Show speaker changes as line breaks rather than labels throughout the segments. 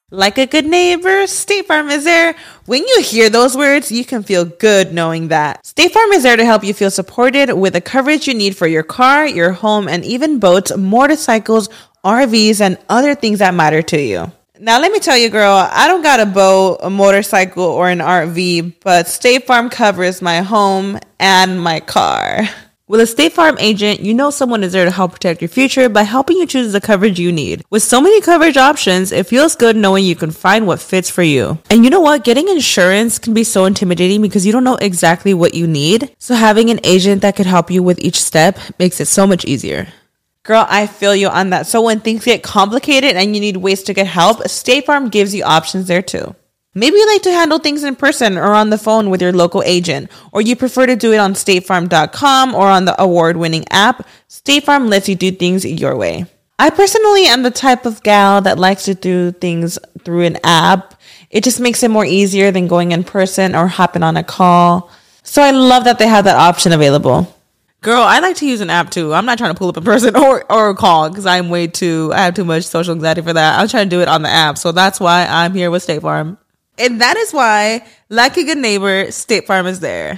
Like a good neighbor, State Farm is there. When you hear those words, you can feel good knowing that. State Farm is there to help you feel supported with the coverage you need for your car, your home, and even boats, motorcycles, RVs, and other things that matter to you. Now, let me tell you, girl, I don't got a boat, a motorcycle, or an RV, but State Farm covers my home and my car. With a State Farm agent, you know someone is there to help protect your future by helping you choose the coverage you need. With so many coverage options, it feels good knowing you can find what fits for you. And you know what? Getting insurance can be so intimidating because you don't know exactly what you need. So having an agent that could help you with each step makes it so much easier. Girl, I feel you on that. So when things get complicated and you need ways to get help, State Farm gives you options there too. Maybe you like to handle things in person or on the phone with your local agent, or you prefer to do it on statefarm.com or on the award-winning app. State Farm lets you do things your way. I personally am the type of gal that likes to do things through an app. It just makes it more easier than going in person or hopping on a call. So I love that they have that option available. Girl, I like to use an app too. I'm not trying to pull up in person or call because I have too much social anxiety for that. I'm trying to do it on the app. So that's why I'm here with State Farm. And that is why, like a good neighbor, State Farm is there.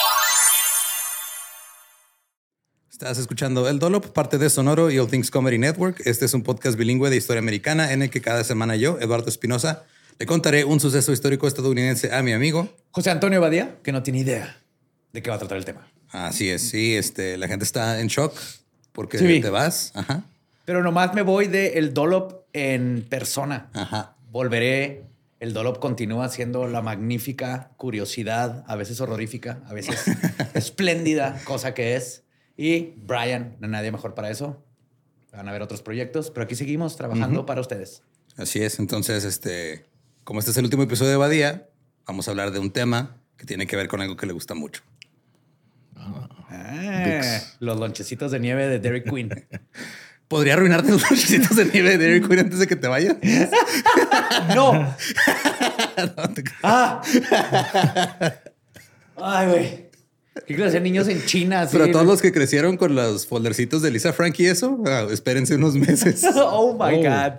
Estás escuchando El Dollop, parte de Sonoro y All Things Comedy Network. Este es un podcast bilingüe de historia americana en el que cada semana yo, Eduardo Espinosa, le contaré un suceso histórico estadounidense a mi amigo
José Antonio Badía, que no tiene idea de qué va a tratar el tema.
Así es, sí, la gente está en shock porque
Sí.
te vas. Ajá.
Pero nomás me voy de El Dollop en persona.
Ajá.
Volveré. El Dollop continúa siendo la magnífica curiosidad, a veces horrorífica, a veces espléndida cosa que es. Y Brian, no hay nadie mejor para eso. Van a haber otros proyectos, pero aquí seguimos trabajando para ustedes.
Así es. Entonces, como este es el último episodio de Badía, vamos a hablar de un tema que tiene que ver con algo que le gusta mucho.
Los lonchecitos de nieve de Dairy Queen.
¿Podría arruinarte los lonchecitos de nieve de Dairy Queen antes de que te vayas?
¡No!
No,
Ay, güey. ¿Qué clase de niños en China? Así?
Pero todos los que crecieron con los foldercitos de Lisa Frank y eso, espérense unos meses.
Oh, my God.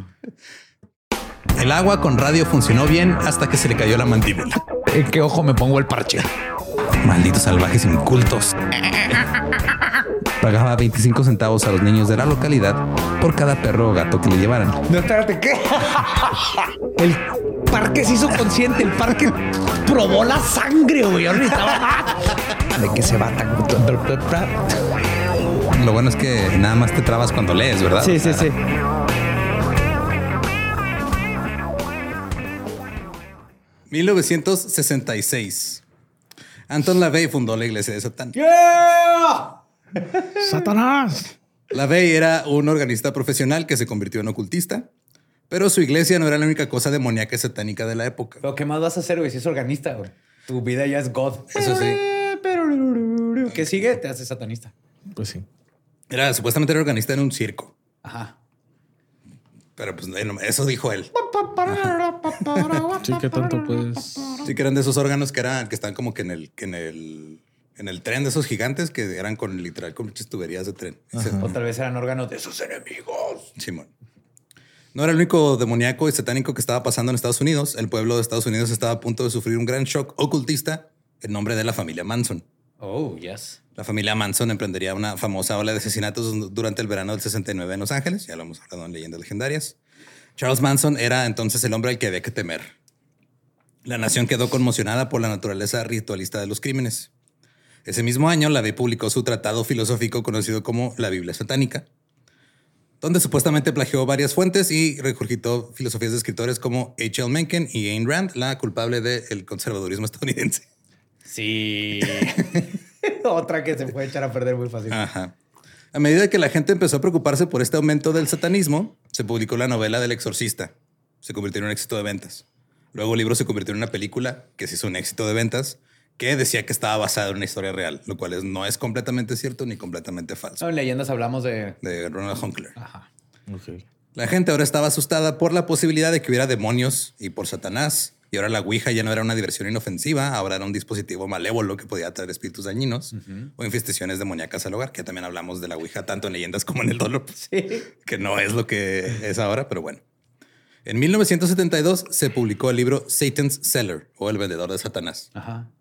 El agua con radio funcionó bien hasta que se le cayó la mandíbula.
¿En qué ojo me pongo el parche?
Malditos salvajes incultos. Pagaba 25 centavos a los niños de la localidad por cada perro o gato que le llevaran.
No, espérate, ¿qué? El parque se hizo consciente. El parque probó la sangre, güey. Ahora necesitaba... ¿De qué se va tan...?
Lo bueno es que nada más te trabas cuando lees, ¿verdad?
Sí, sí, sí.
...1966... Anton LaVey fundó la iglesia de Satán.
¡Yeah!
¡Satanás!
LaVey era un organista profesional que se convirtió en ocultista, pero su iglesia no era la única cosa demoníaca y satánica de la época.
Pero ¿qué más vas a hacer, güey? Si es organista, güey. Tu vida ya es God.
Eso sí.
¿Qué sigue? Te haces satanista.
Pues sí.
Supuestamente era organista en un circo.
Ajá.
Pero pues eso dijo él.
Sí, que tanto puedes.
Sí, que eran de esos órganos que están como que en el tren de esos gigantes que eran con muchas tuberías de tren.
O tal vez eran órganos de sus enemigos.
Simón. No era el único demoníaco y satánico que estaba pasando en Estados Unidos. El pueblo de Estados Unidos estaba a punto de sufrir un gran shock ocultista en nombre de la familia Manson.
Oh, yes.
La familia Manson emprendería una famosa ola de asesinatos durante el verano del 69 en Los Ángeles. Ya lo hemos hablado en Leyendas Legendarias. Charles Manson era entonces el hombre al que había que temer. La nación quedó conmocionada por la naturaleza ritualista de los crímenes. Ese mismo año, LaVey publicó su tratado filosófico conocido como la Biblia Satánica, donde supuestamente plagió varias fuentes y regurgitó filosofías de escritores como H.L. Mencken y Ayn Rand, la culpable del conservadurismo estadounidense.
Sí. Otra que se puede echar a perder muy fácil.
Ajá. A medida que la gente empezó a preocuparse por este aumento del satanismo, se publicó la novela del Exorcista. Se convirtió en un éxito de ventas. Luego el libro se convirtió en una película que se hizo un éxito de ventas, que decía que estaba basado en una historia real, lo cual no es completamente cierto ni completamente falso.
No, en leyendas hablamos de
Ronald Hunkler.
Ajá.
Ok.
La gente ahora estaba asustada por la posibilidad de que hubiera demonios y por Satanás. Y ahora la Ouija ya no era una diversión inofensiva, ahora era un dispositivo malévolo que podía traer espíritus dañinos o infestaciones demoníacas al hogar, que también hablamos de la Ouija tanto en leyendas como en el Dollop.
Sí.
Que no es lo que es ahora, pero bueno. En 1972 se publicó el libro Satan's Seller, o El vendedor de Satanás.
Ajá.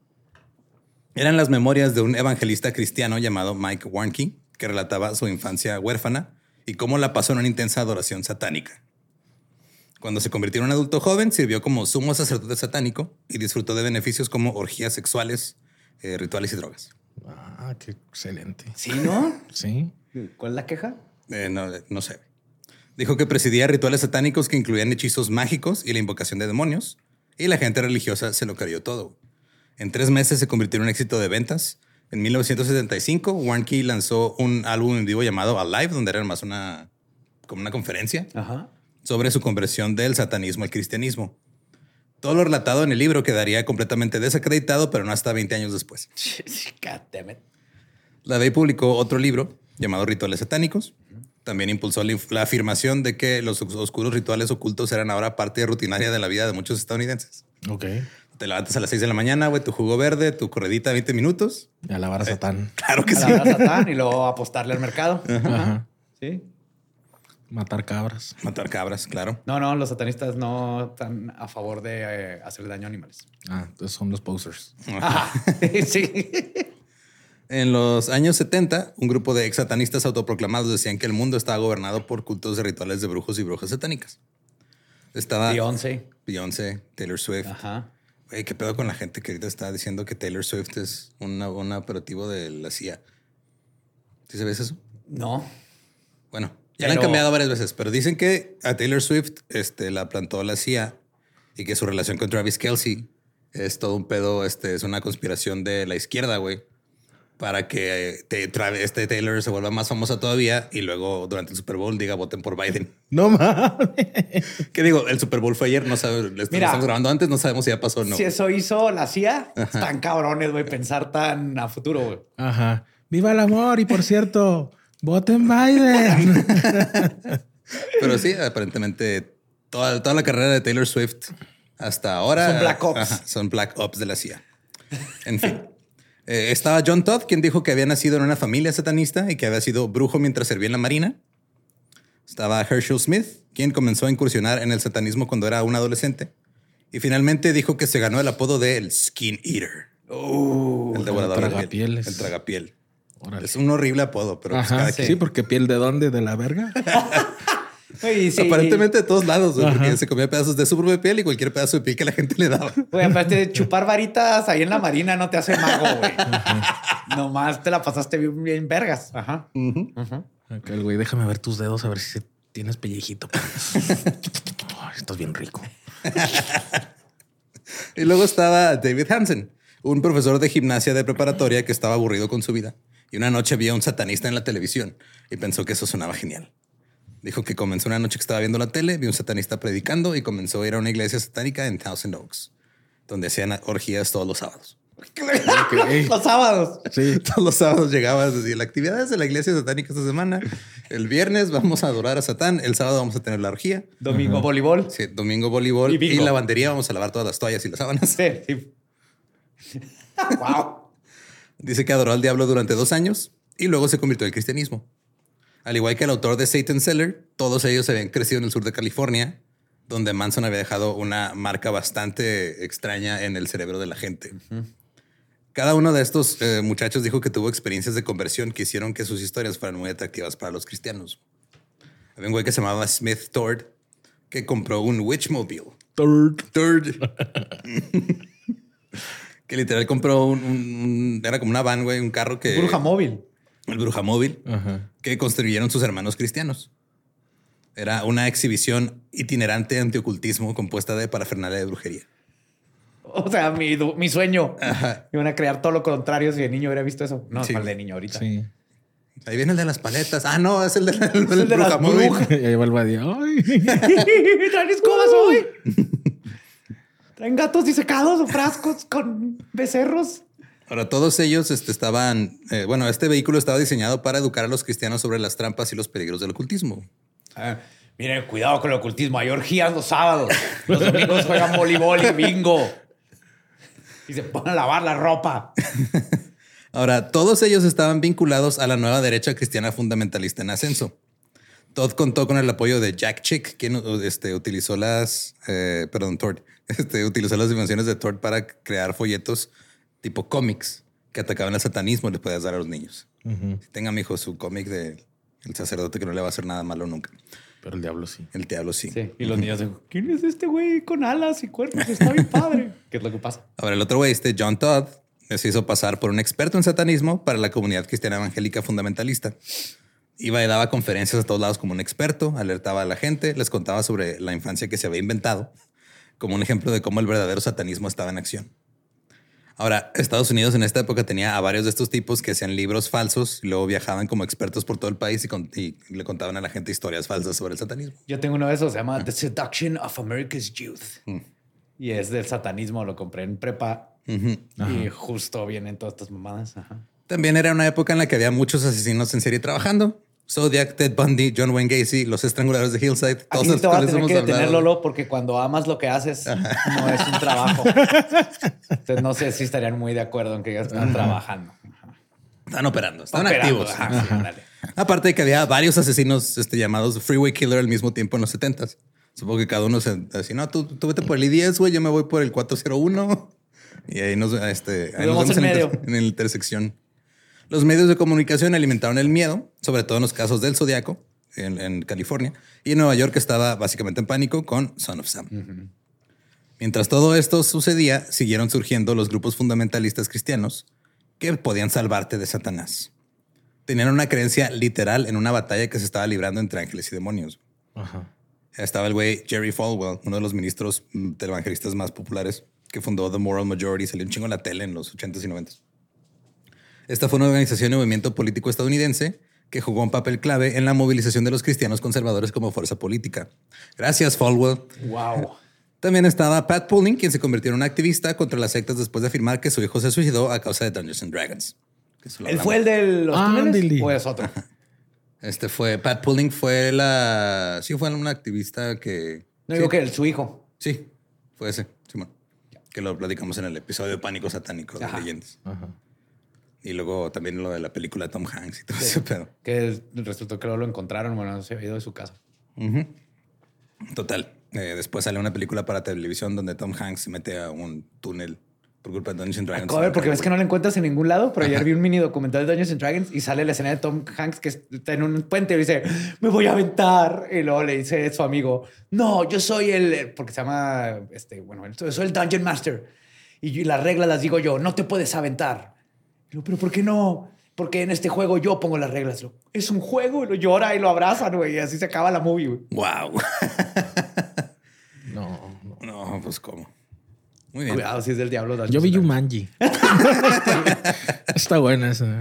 Eran las memorias de un evangelista cristiano llamado Mike Warnke, que relataba su infancia huérfana y cómo la pasó en una intensa adoración satánica. Cuando se convirtió en un adulto joven, sirvió como sumo sacerdote satánico y disfrutó de beneficios como orgías sexuales, rituales y drogas.
Ah, qué excelente.
¿Sí, no?
Sí.
¿Cuál es la queja?
No sé. Dijo que presidía rituales satánicos que incluían hechizos mágicos y la invocación de demonios, y la gente religiosa se lo creyó todo. En 3 meses se convirtió en un éxito de ventas. En 1975, Warnke lanzó un álbum en vivo llamado Alive, donde era más como una conferencia
Ajá.
sobre su conversión del satanismo al cristianismo. Todo lo relatado en el libro quedaría completamente desacreditado, pero no hasta 20 años después.
God damn it.
LaVey publicó otro libro llamado Rituales Satánicos. También impulsó la afirmación de que los oscuros rituales ocultos eran ahora parte rutinaria de la vida de muchos estadounidenses.
Ok.
Te levantas a las 6 de la mañana, güey, tu jugo verde, tu corredita de 20 minutos.
Y alabar a Satán.
Claro que sí.
Alabar a Satán y luego apostarle al mercado.
Ajá.
Sí.
Matar cabras.
Matar cabras, claro.
No, los satanistas no están a favor de hacerle daño a animales.
Ah, entonces son los posers.
Ajá. Sí.
En los años 70, un grupo de ex satanistas autoproclamados decían que el mundo estaba gobernado por cultos de rituales de brujos y brujas satánicas. Estaba Beyoncé, Taylor Swift.
Ajá.
Güey, ¿qué pedo con la gente que ahorita está diciendo que Taylor Swift es un operativo de la CIA? ¿Sí sabes eso?
No.
Bueno, ya la han cambiado varias veces, pero dicen que a Taylor Swift la plantó la CIA y que su relación con Travis Kelce es todo un pedo, es una conspiración de la izquierda, güey, para que Taylor se vuelva más famosa todavía y luego durante el Super Bowl diga voten por Biden.
No mames.
¿Qué digo? El Super Bowl fue ayer, no sabemos, estamos grabando antes, no sabemos si ya pasó o no.
Si eso hizo la CIA, están cabrones, güey, pensar tan a futuro, güey.
Ajá. ¡Viva el amor! Y por cierto, voten Biden.
Pero sí, aparentemente toda la carrera de Taylor Swift hasta ahora
Son Black Ops.
Son Black Ops de la CIA. En fin. Estaba John Todd, quien dijo que había nacido en una familia satanista y que había sido brujo mientras servía en la marina. Estaba Herschel Smith, quien comenzó a incursionar en el satanismo cuando era un adolescente. Y finalmente dijo que se ganó el apodo de el Skin Eater. El devorador de piel. El tragapiel. Órale. Es un horrible apodo, pero pues cada quien.
Sí, porque piel de dónde, de la verga.
Oye, sí.
Aparentemente de todos lados, güey, porque se comía pedazos de su propia piel y cualquier pedazo de piel que la gente le daba.
Güey, aparte de chupar varitas ahí en la marina no te hace mago, güey. Nomás te la pasaste bien vergas. Ajá.
Ok, güey, déjame ver tus dedos a ver si tienes pellejito. Oh, estás bien rico.
Y luego estaba David Hansen, un profesor de gimnasia de preparatoria que estaba aburrido con su vida. Y una noche vio a un satanista en la televisión y pensó que eso sonaba genial. Dijo que comenzó una noche que estaba viendo la tele, vio un satanista predicando y comenzó a ir a una iglesia satánica en Thousand Oaks, donde hacían orgías todos los sábados.
Okay.
Los sábados.
Sí.
Todos los sábados llegabas y la actividad es de la iglesia satánica esta semana. El viernes vamos a adorar a Satán. El sábado vamos a tener la orgía.
Domingo voleibol.
Sí, domingo voleibol. Y lavandería vamos a lavar todas las toallas y las sábanas.
Sí. Wow.
Dice que adoró al diablo durante 2 años y luego se convirtió al cristianismo. Al igual que el autor de Satan's Seller, todos ellos habían crecido en el sur de California, donde Manson había dejado una marca bastante extraña en el cerebro de la gente. Cada uno de estos muchachos dijo que tuvo experiencias de conversión que hicieron que sus historias fueran muy atractivas para los cristianos. Había un güey que se llamaba Smith Thord, que compró un Witchmobile. Third. Que literal compró era como una van, güey, un carro que...
Bruja móvil.
El Brujamóvil, que construyeron sus hermanos cristianos. Era una exhibición itinerante antiocultismo compuesta de parafernalia de brujería.
O sea, mi sueño. Ajá. Iban a crear todo lo contrario si de niño hubiera visto eso. No, sí. Es el de niño ahorita. Sí.
Ahí viene el de las paletas. Ah, no, es el de
las brujas.
Y ahí va el badía. ¡Ay!
Traen escobas hoy. Traen gatos disecados o frascos con becerros.
Ahora, todos ellos estaban... este vehículo estaba diseñado para educar a los cristianos sobre las trampas y los peligros del ocultismo.
Miren, cuidado con el ocultismo. Hay orgías los sábados. Los domingos juegan voleibol y bingo. Y se ponen a lavar la ropa.
Ahora, todos ellos estaban vinculados a la nueva derecha cristiana fundamentalista en ascenso. Todd contó con el apoyo de Jack Chick, quien utilizó Todd, utilizó las dimensiones de Todd para crear folletos tipo cómics que atacaban el satanismo y les podías dar a los niños. Si tengan, mijo, su cómic de el sacerdote que no le va a hacer nada malo nunca.
Pero el diablo sí.
El diablo sí.
Sí. Y los niños dicen, ¿quién es este güey con alas y cuernos? Está bien padre. ¿Qué es lo que pasa?
Ahora, el otro güey, John Todd, se hizo pasar por un experto en satanismo para la comunidad cristiana evangélica fundamentalista. Iba y daba conferencias a todos lados como un experto, alertaba a la gente, les contaba sobre la infancia que se había inventado, como un ejemplo de cómo el verdadero satanismo estaba en acción. Ahora, Estados Unidos en esta época tenía a varios de estos tipos que hacían libros falsos y luego viajaban como expertos por todo el país y le contaban a la gente historias falsas sobre el satanismo.
Yo tengo uno de esos, se llama The Seduction of America's Youth. Y es del satanismo, lo compré en prepa. Y justo vienen todas estas mamadas. Ajá.
También era una época en la que había muchos asesinos en serie trabajando. Zodiac, Ted Bundy, John Wayne Gacy, los estranguladores de Hillside.
Aquí
Todos
te vas a
los
tener
hemos
que
hablado.
detener, Lolo, porque cuando amas lo que haces, no es un trabajo. Entonces no sé si estarían muy de acuerdo en que ya están trabajando.
Están operando, están
Operando,
activos.
ajá, sí, ándale.
Aparte de que había varios asesinos llamados Freeway Killer al mismo tiempo en los 70s. Supongo que cada uno se decía, no, tú vete por el I-10, güey, yo me voy por el 401. Y ahí nos vemos
en medio.
en la intersección. Los medios de comunicación alimentaron el miedo, sobre todo en los casos del Zodiaco, en California, y en Nueva York estaba básicamente en pánico con Son of Sam. Mientras todo esto sucedía, siguieron surgiendo los grupos fundamentalistas cristianos que podían salvarte de Satanás. Tenían una creencia literal en una batalla que se estaba librando entre ángeles y demonios.
Ajá.
Estaba el güey Jerry Falwell, uno de los ministros evangelistas más populares, que fundó The Moral Majority, salió un chingo en la tele en los 80s y 90s. Esta fue una organización y movimiento político estadounidense que jugó un papel clave en la movilización de los cristianos conservadores como fuerza política. Gracias, Falwell.
Wow.
También estaba Pat Pulling, quien se convirtió en un activista contra las sectas después de afirmar que su hijo se suicidó a causa de Dungeons and Dragons.
¿Él fue el de los túneles o es otro?
Pat Pulling fue fue una activista que...
No digo que su hijo.
Sí, fue ese, Simón. Que lo platicamos en el episodio de Pánico Satánico de Leyendas.
Ajá.
Y luego también lo de la película de Tom Hanks y todo ese pedo.
Que resultó que lo encontraron, bueno, se había ido de su casa.
Total. Después sale una película para televisión donde Tom Hanks se mete a un túnel por culpa de Dungeons and Dragons.
A ver, porque ves que no lo encuentras en ningún lado, pero ayer vi un mini documental de Dungeons and Dragons y sale la escena de Tom Hanks que está en un puente y dice, me voy a aventar. Y luego le dice a su amigo, no, yo soy porque se llama, yo soy el Dungeon Master. Y las reglas las digo yo, no te puedes aventar. Y digo, pero ¿por qué no? Porque en este juego yo pongo las reglas. Es un juego, y lo llora y lo abrazan, güey. Y así se acaba la movie, güey.
Wow.
No.
Pues cómo. Muy bien.
Cuidado, si es del diablo.
Yo vi Jumanji. Está buena esa.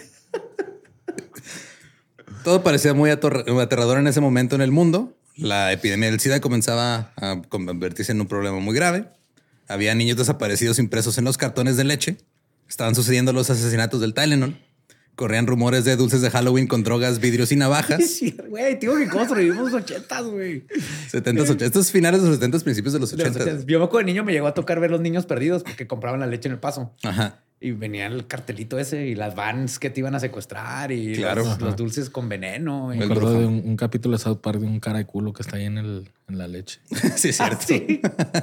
Todo parecía muy aterrador en ese momento en el mundo. La epidemia del SIDA comenzaba a convertirse en un problema muy grave. Había niños desaparecidos impresos en los cartones de leche. Estaban sucediendo los asesinatos del Tylenol. Corrían rumores de dulces de Halloween con drogas, vidrios y navajas.
Sí, güey, tío, que cómo sobrevivimos los 80s, güey.
70s, 80s. Estos finales de los 70s, principios de los 80s.
Yo me acuerdo de niño, me llegó a tocar ver Los Niños Perdidos porque compraban la leche en El Paso.
Ajá.
Y venía el cartelito ese y las vans que te iban a secuestrar y
Claro.
los dulces con veneno. Y
Me acuerdo de un capítulo de South Park de un cara de culo que está ahí en la leche.
Sí, es cierto.
Sí.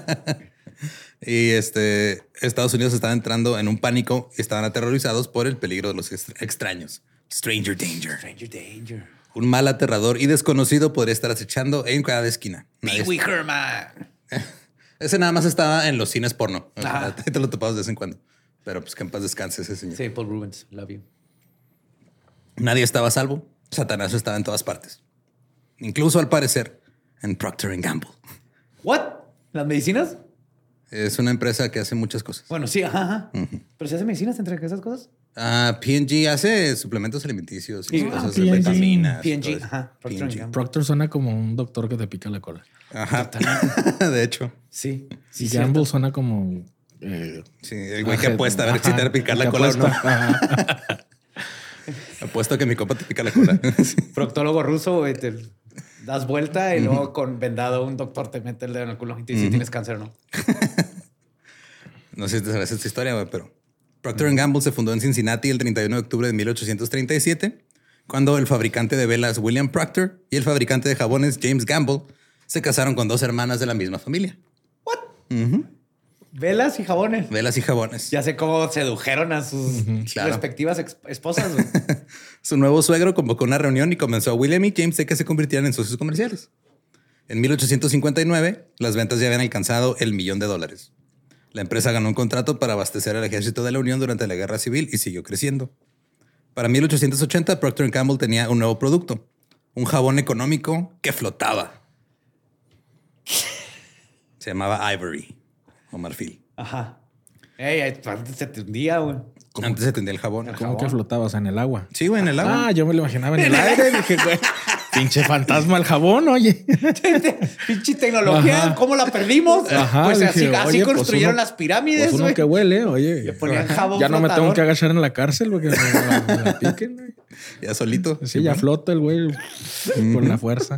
Y Estados Unidos estaba entrando en un pánico y estaban aterrorizados por el peligro de los extraños. Stranger Danger.
Stranger Danger.
Un mal aterrador y desconocido podría estar acechando en cada esquina.
Pee Wee Herman.
Ese nada más estaba en los cines porno.
Ajá.
Te lo topabas de vez en cuando. Pero pues que en paz descanse ese señor.
Sí, Paul Rubens. Love you.
Nadie estaba a salvo. Satanás estaba en todas partes. Incluso al parecer en Procter & Gamble.
¿What? ¿Las medicinas?
Es una empresa que hace muchas cosas.
Bueno, sí, ajá. Pero si hace medicinas entre esas cosas.
P&G hace suplementos alimenticios y
Sí.
cosas
P&G.
de vitaminas.
P&G,
todo eso.
ajá. Procter &
P&G.
Gamble.
Proctor suena como un doctor que te pica la cola.
Ajá. De hecho.
Sí.
Y
Sí,
Gamble
cierto.
suena como...
Sí, el güey que apuesta a ver si te va a picar la
que
cola o no.
apuesta. Ajá.
Apuesto a que mi copa te pica la cola. Sí.
Proctólogo ruso, güey, te das vuelta y luego con vendado un doctor te mete el dedo en el culo y te dice si tienes cáncer o no.
No sé si te sabes esta historia, güey, pero Procter & Gamble se fundó en Cincinnati el 31 de octubre de 1837 cuando el fabricante de velas William Proctor y el fabricante de jabones James Gamble se casaron con 2 hermanas de la misma familia.
¿What? Velas y jabones.
Velas y jabones.
Ya sé cómo sedujeron a sus respectivas esposas. Güey.
Su nuevo suegro convocó una reunión y convenció a William y James de que se convirtieran en socios comerciales. En 1859, las ventas ya habían alcanzado $1 millón. La empresa ganó un contrato para abastecer al ejército de la Unión durante la Guerra Civil y siguió creciendo. Para 1880, Procter & Gamble tenía un nuevo producto, un jabón económico que flotaba. Se llamaba Ivory o marfil.
Ajá. Ey, antes se te hundía, güey.
Antes se tendía el jabón.
¿Cómo que flotabas en el agua?
Sí, güey, en el agua.
Ah, yo me lo imaginaba en el aire. Dije, güey, pinche fantasma el jabón, oye.
Pinche tecnología,
Ajá.
¿cómo la perdimos?
Ajá,
Pues
dije,
así
oye,
construyeron
pues
las pirámides,
Pues uno
güey.
que huele, oye.
Le ponían jabón
ya no me tengo
flotador.
que agachar en la cárcel porque me la piquen, güey.
Ya solito.
Sí, ya flota el güey con la fuerza.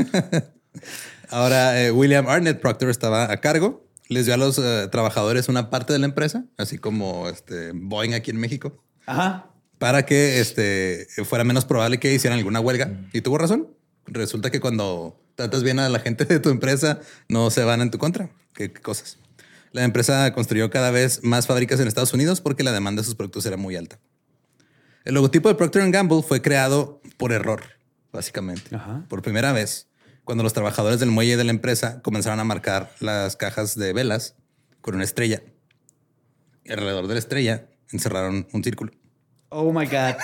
Ahora, William Arnett Proctor estaba a cargo. Les dio a los trabajadores una parte de la empresa, así como Boeing aquí en México,
Ajá.
para que fuera menos probable que hicieran alguna huelga. Y tuvo razón. Resulta que cuando tratas bien a la gente de tu empresa, no se van en tu contra. ¿Qué cosas? La empresa construyó cada vez más fábricas en Estados Unidos porque la demanda de sus productos era muy alta. El logotipo de Procter & Gamble fue creado por error, básicamente.
Ajá.
Por primera vez, cuando los trabajadores del muelle de la empresa comenzaron a marcar las cajas de velas con una estrella. Y alrededor de la estrella encerraron un círculo.
Oh my God.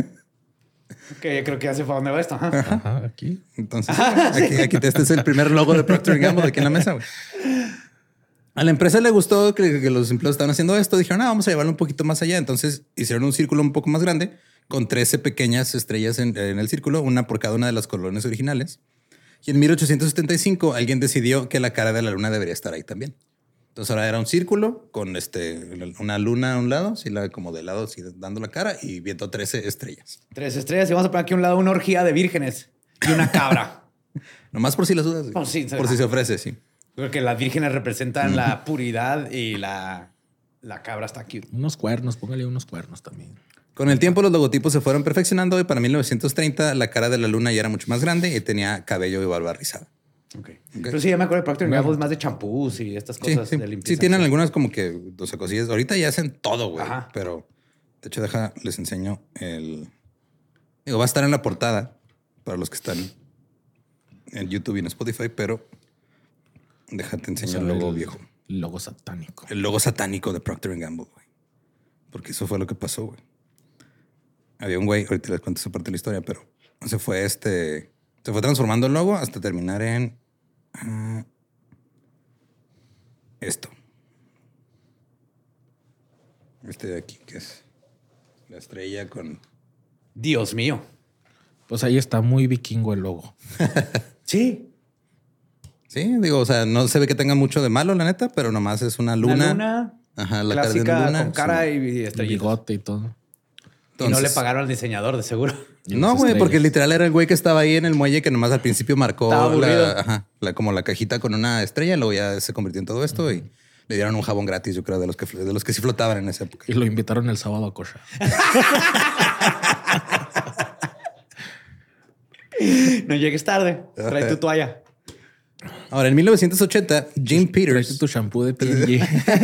Ok, creo que ya sé para dónde va esto. Ajá.
Ajá, aquí.
Entonces, aquí este es el primer logo de Procter & Gamble aquí en la mesa, güey. A la empresa le gustó que los empleados estaban haciendo esto. Dijeron, vamos a llevarlo un poquito más allá. Entonces hicieron un círculo un poco más grande con 13 pequeñas estrellas en el círculo, una por cada una de las colonias originales. Y en 1875 alguien decidió que la cara de la luna debería estar ahí también. Entonces ahora era un círculo con una luna a un lado, así como de lado, así dando la cara y viendo 13 estrellas.
3 estrellas y vamos a poner aquí a un lado una orgía de vírgenes y una cabra.
Nomás por si las dudas.
Por si
se ofrece, sí.
Creo que las vírgenes representan la puridad y la cabra está cute.
Unos cuernos, póngale unos cuernos también.
Con el tiempo los logotipos se fueron perfeccionando y para 1930 la cara de la luna ya era mucho más grande y tenía cabello y barba rizada.
Okay. Pero sí, ya me acuerdo de Procter & Gamble es más de champús y estas cosas
Sí,
de limpieza.
sí, tienen algunas como que dos cosillas. Ahorita ya hacen todo, güey.
Ajá.
Pero de hecho, les enseño va a estar en la portada para los que están en YouTube y en Spotify, pero déjate enseñar el logo viejo.
El logo satánico.
El logo satánico de Procter & Gamble, güey. Porque eso fue lo que pasó, güey. Había un güey, ahorita les cuento esa parte de la historia, pero se fue transformando el logo hasta terminar en esto. Este de aquí, que es la estrella con...
Dios mío.
Pues ahí está muy vikingo el logo.
Sí.
Sí, digo, o sea, no se ve que tenga mucho de malo, la neta, pero nomás es una luna.
Una luna
Ajá, la
clásica
cara de una luna.
con cara
Sí.
y
El
estrellitas.
bigote y todo.
Y no le pagaron al diseñador, de seguro.
Y
No,
las
güey,
estrellas.
porque literal era el güey que estaba ahí en el muelle que nomás al principio marcó
Estaba aburrido.
como la cajita con una estrella, luego ya se convirtió en todo esto y le dieron un jabón gratis, yo creo, de los que sí flotaban en esa época.
Y lo invitaron el sábado a cochar.
No llegues tarde. Trae tu toalla.
Ahora, en 1980, Jim
Tráete
Peters.
tu shampoo de P&G.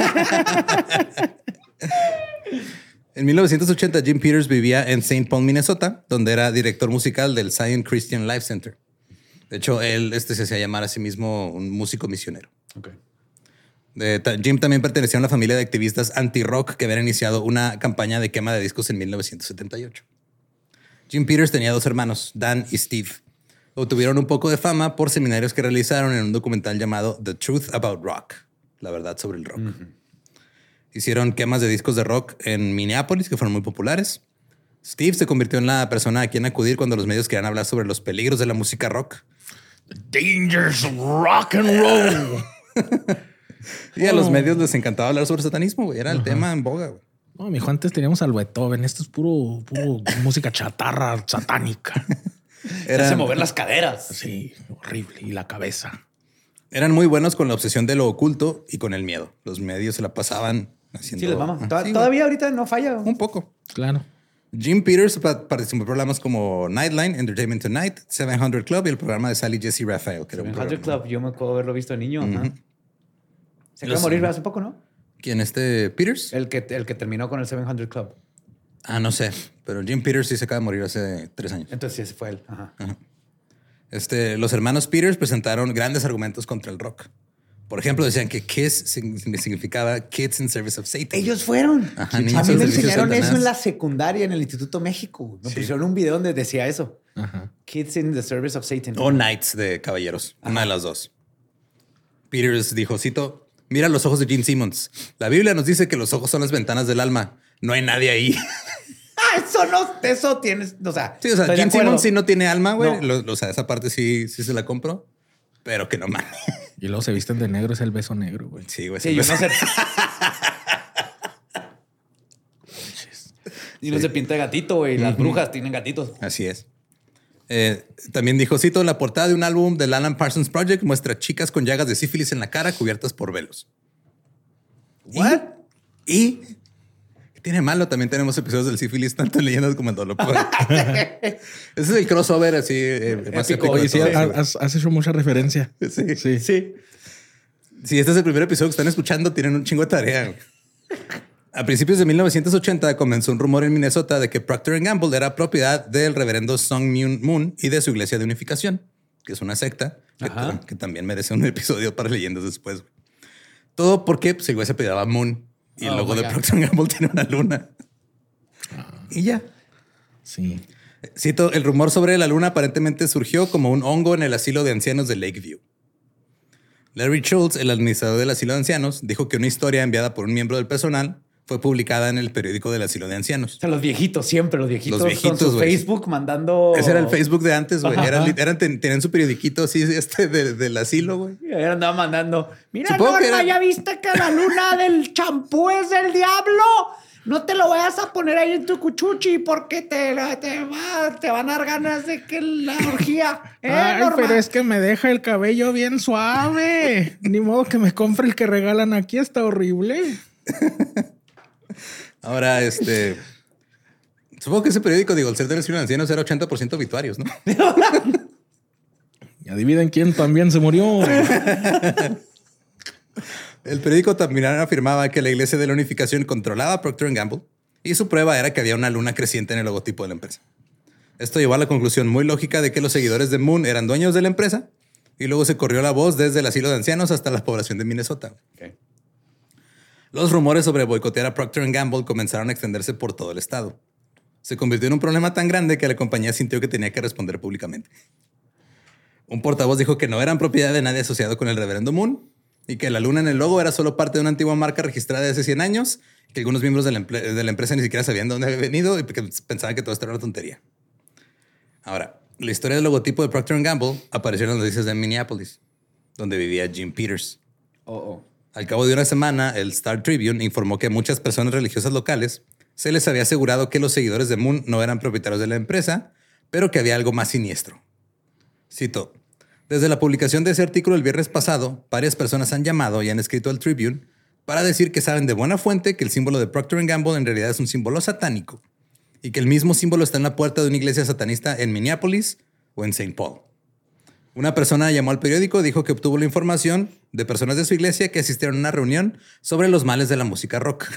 En 1980, Jim Peters vivía en St. Paul, Minnesota, donde era director musical del Zion Christian Life Center. De hecho, él se hacía llamar a sí mismo un músico misionero.
Okay.
Jim también pertenecía a una familia de activistas anti-rock que habían iniciado una campaña de quema de discos en 1978. Jim Peters tenía 2 hermanos, Dan y Steve. Obtuvieron un poco de fama por seminarios que realizaron en un documental llamado The Truth About Rock, la verdad sobre el rock. Hicieron quemas de discos de rock en Minneapolis que fueron muy populares. Steve se convirtió en la persona a quien acudir cuando los medios querían hablar sobre los peligros de la música rock.
Dangers of rock and roll.
Y a los medios les encantaba hablar sobre satanismo, güey. Era el tema en boga, güey.
No, mijo, antes teníamos al Beethoven. Esto es puro música chatarra satánica.
Hace mover las caderas.
Sí, horrible. Y la cabeza.
Eran muy buenos con la obsesión de lo oculto y con el miedo. Los medios se la pasaban haciendo...
Sí, les mama.
Sí,
Todavía ahorita no falla.
un poco.
Claro.
Jim Peters participó en programas como Nightline, Entertainment Tonight, 700 Club y el programa de Sally Jesse Raphael. Que era un
700
programa.
Club, yo me acuerdo haberlo visto de niño. Ajá. Se acaba de morir hace poco, ¿no?
¿Quién, Peters?
El que terminó con el 700 Club.
Ah, no sé. Pero Jim Peters sí se acaba de morir hace 3 años.
Entonces sí, ese fue él. Ajá.
Los hermanos Peters presentaron grandes argumentos contra el rock. Por ejemplo, decían que KISS significaba Kids in Service of Satan.
Ellos fueron.
Ajá,
A
niños
mí
al
me
servicio de
enseñaron eso
Satanás.
en la secundaria en el Instituto México. Me pusieron un video donde decía eso.
Ajá.
Kids in the Service of Satan.
O Knights de Caballeros. Una de las dos. Peters dijo, cito, mira los ojos de Gene Simmons. La Biblia nos dice que los ojos son las ventanas del alma. No hay nadie ahí.
Eso tienes, o sea.
Sí, o sea,
estoy de
Gene
acuerdo.
Simmons sí no tiene alma, güey.
No.
O sea, esa parte sí se la compro. Pero que no mames.
Y luego se visten de negro, es el beso negro, güey.
Sí, güey.
Sí, yo no sé. Y no se pinta de gatito, güey. Las brujas tienen gatitos.
Así es. También dijo, cito, la portada de un álbum del Alan Parsons Project muestra chicas con llagas de sífilis en la cara cubiertas por velos.
¿What?
Y ¿qué tiene malo? También tenemos episodios del sífilis, tanto en leyendas como en dolor. Ese es el crossover así más
Épico.
épico.
Oye,
de
sí,
todos.
has hecho mucha referencia.
Sí.
Sí.
Sí.
Si este es el primer episodio que están escuchando, tienen un chingo de tarea. A principios de 1980 comenzó un rumor en Minnesota de que Procter & Gamble era propiedad del reverendo Sung Myung Moon y de su iglesia de unificación, que es una secta que también merece un episodio para leyendas después. Todo porque pues, el güey se apellidaba Moon y el logo de Procter & Gamble tiene una luna. Y ya.
Sí.
Cito, el rumor sobre la luna aparentemente surgió como un hongo en el asilo de ancianos de Lakeview. Larry Schultz, el administrador del asilo de ancianos, dijo que una historia enviada por un miembro del personal fue publicada en el periódico del asilo de ancianos.
O sea, los viejitos, siempre los viejitos,
Los viejitos,
con su
güey.
Facebook mandando...
Ese era el Facebook de antes, güey.
Ajá.
Tenían su periodiquito así del asilo, güey.
Y ahí andaba mandando. Mira,
Supongo que
Norma,
era-
¿ya viste que la luna del champú es del diablo? No te lo vayas a poner ahí en tu cuchuchi porque te van a dar ganas de que la orgía.
Ay,
Norma?
pero es que me deja el cabello bien suave. Ni modo que me compre el que regalan aquí, está horrible.
Ahora, supongo que ese periódico, digo, el ser del asilo de ancianos era 80% obituarios, ¿no?
Y adivinen quién también se murió.
El periódico también afirmaba que la iglesia de la unificación controlaba Procter & Gamble y su prueba era que había una luna creciente en el logotipo de la empresa. Esto llevó a la conclusión muy lógica de que los seguidores de Moon eran dueños de la empresa y luego se corrió la voz desde el asilo de ancianos hasta la población de Minnesota.
Okay.
Los rumores sobre boicotear a Procter & Gamble comenzaron a extenderse por todo el estado. Se convirtió en un problema tan grande que la compañía sintió que tenía que responder públicamente. Un portavoz dijo que no eran propiedad de nadie asociado con el reverendo Moon y que la luna en el logo era solo parte de una antigua marca registrada de hace 100 años, que algunos miembros de la empresa ni siquiera sabían de dónde había venido y que pensaban que todo esto era una tontería. Ahora, la historia del logotipo de Procter & Gamble apareció en las noticias de Minneapolis, donde vivía Jim Peters. Al cabo de una semana, el Star Tribune informó que a muchas personas religiosas locales se les había asegurado que los seguidores de Moon no eran propietarios de la empresa, pero que había algo más siniestro. Cito, desde la publicación de ese artículo el viernes pasado, varias personas han llamado y han escrito al Tribune para decir que saben de buena fuente que el símbolo de Procter & Gamble en realidad es un símbolo satánico y que el mismo símbolo está en la puerta de una iglesia satanista en Minneapolis o en St. Paul. Una persona llamó al periódico y dijo que obtuvo la información de personas de su iglesia que asistieron a una reunión sobre los males de la música rock.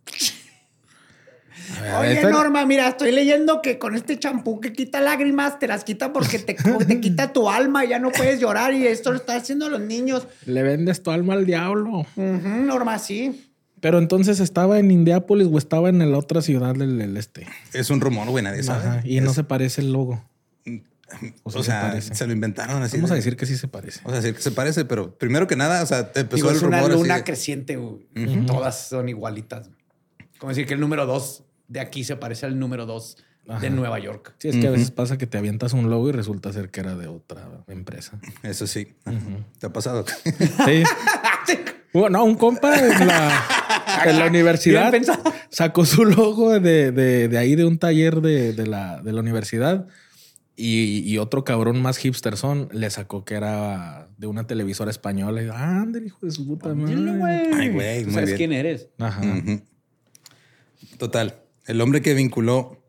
Oye, Norma, mira, estoy leyendo que con este champú que quita lágrimas, te las quita porque te quita tu alma y ya no puedes llorar y esto lo están haciendo los niños.
Le vendes tu alma al diablo.
Norma, sí.
Pero entonces estaba en Indianápolis o estaba en la otra ciudad del este.
Es un rumor, güey, nadie sabe.
Ajá, y no se parece el logo.
O sea, se lo inventaron así.
Vamos a decir que sí se parece.
Vamos a decir que se parece, pero primero que nada, o sea, empezó
Digo,
el
es una
rumor
luna
así de-
creciente, güey. Todas son igualitas. Como decir que el número 2 de aquí se parece al número 2 de Nueva York.
Sí, es que a veces pasa que te avientas un logo y resulta ser que era de otra empresa.
Eso sí. ¿Te ha pasado?
Sí. Bueno, un compa en la universidad
Bien pensado.
sacó su logo de ahí de un taller de la universidad y otro cabrón más hipsterson le sacó que era de una televisora española. Y ándale, hijo de su puta madre.
Ay, güey,
¿Tú
muy
sabes
bien.
quién eres?
Ajá.
Total. El hombre que vinculó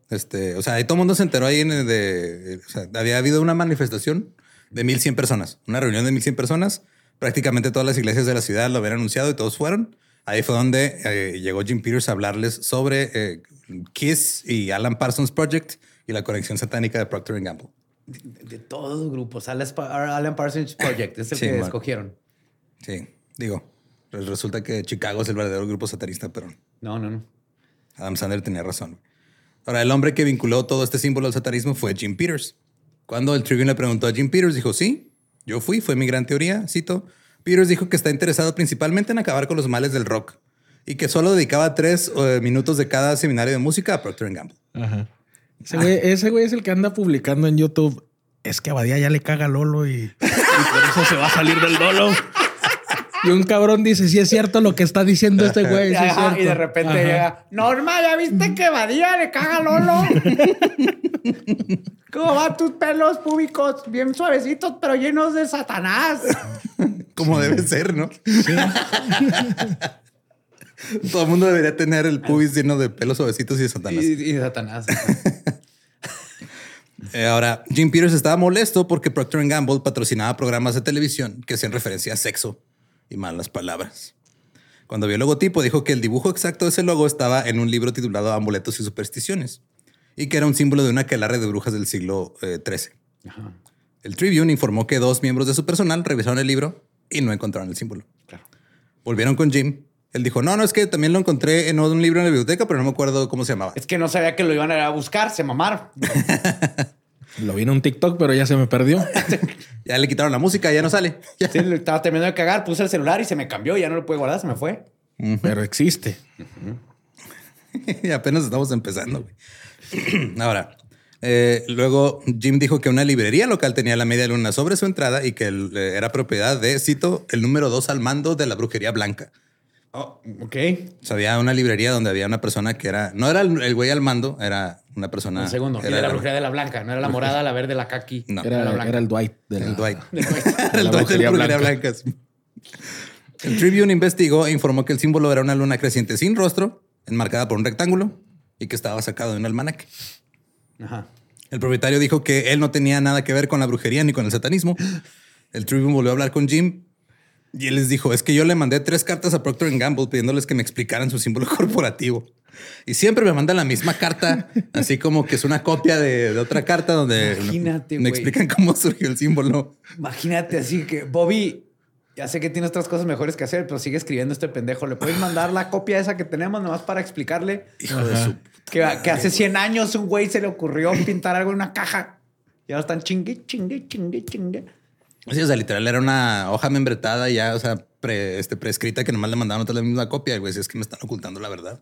O sea, y todo el mundo se enteró ahí o sea, había habido una manifestación de 1,100 personas, una reunión de 1,100 personas. Prácticamente todas las iglesias de la ciudad lo habían anunciado y todos fueron. Ahí fue donde llegó Jim Peters a hablarles sobre Kiss y Alan Parsons Project y la conexión satánica de Procter & Gamble.
De todos los grupos, Alan Parsons Project es el que escogieron.
Sí, digo, resulta que Chicago es el verdadero grupo satanista, pero
No.
Adam Sandler tenía razón. Ahora, el hombre que vinculó todo este símbolo al satanismo fue Jim Peters. Cuando el Tribune le preguntó a Jim Peters, dijo, sí, yo fue mi gran teoría, cito. Peters dijo que está interesado principalmente en acabar con los males del rock y que solo dedicaba 3 minutos de cada seminario de música a Procter & Gamble.
Ajá. Ese güey es el que anda publicando en YouTube. Es que a Badía ya le caga a Lolo y por eso se va a salir del Lolo. Y un cabrón dice, sí es cierto lo que está diciendo este güey. Sí
y de repente llega, Norma, ¿ya viste que Badía le caga a Lolo? ¿Cómo van tus pelos públicos? Bien suavecitos, pero llenos de Satanás.
Como debe ser, ¿no? Sí. Todo el mundo debería tener el pubis lleno de pelos suavecitos y de Satanás.
Y de Satanás.
Ahora, Jim Peters estaba molesto porque Procter & Gamble patrocinaba programas de televisión que hacían referencia a sexo y malas palabras. Cuando vio el logotipo, dijo que el dibujo exacto de ese logo estaba en un libro titulado Amuletos y Supersticiones y que era un símbolo de una aquelarre de brujas del siglo XIII. Ajá. El Tribune informó que 2 miembros de su personal revisaron el libro y no encontraron el símbolo. Claro. Volvieron con Jim. Él dijo, no, es que también lo encontré en un libro en la biblioteca, pero no me acuerdo cómo se llamaba.
Es que no sabía que lo iban a buscar, se mamaron.
Lo vi en un TikTok, pero ya se me perdió.
Ya le quitaron la música, ya no sale.
Sí, estaba terminando de cagar, puse el celular y se me cambió, ya no lo pude guardar, se me fue.
Pero existe.
Y apenas estamos empezando, güey. Ahora, luego Jim dijo que una librería local tenía la media luna sobre su entrada y que era propiedad de, cito, el número 2 al mando de la brujería blanca.
Oh, ok.
O sea, había una librería donde había una persona que era... No era el güey al mando, era una persona...
Un segundo. Era la brujería de la blanca. No era la morada, la verde, la kaki.
No.
Era el Dwight.
El Dwight. Era el Dwight de la brujería blanca. El Tribune investigó e informó que el símbolo era una luna creciente sin rostro, enmarcada por un rectángulo y que estaba sacado de un almanaque.
Ajá.
El propietario dijo que él no tenía nada que ver con la brujería ni con el satanismo. El Tribune volvió a hablar con Jim y él les dijo, es que yo le mandé 3 cartas a Procter & Gamble pidiéndoles que me explicaran su símbolo corporativo. Y siempre me mandan la misma carta, así como que es una copia de otra carta donde me explican cómo surgió el símbolo.
Imagínate así que, Bobby, ya sé que tienes otras cosas mejores que hacer, pero sigue escribiendo este pendejo. ¿Le puedes mandar la copia esa que tenemos nomás para explicarle?
Hijo de su...
Que hace 100 años un güey se le ocurrió pintar algo en una caja. Y ahora están chingue.
Sí, o sea, literal era una hoja membretada ya, o sea, prescrita que nomás le mandaban otra la misma copia. Y güey, es que me están ocultando la verdad.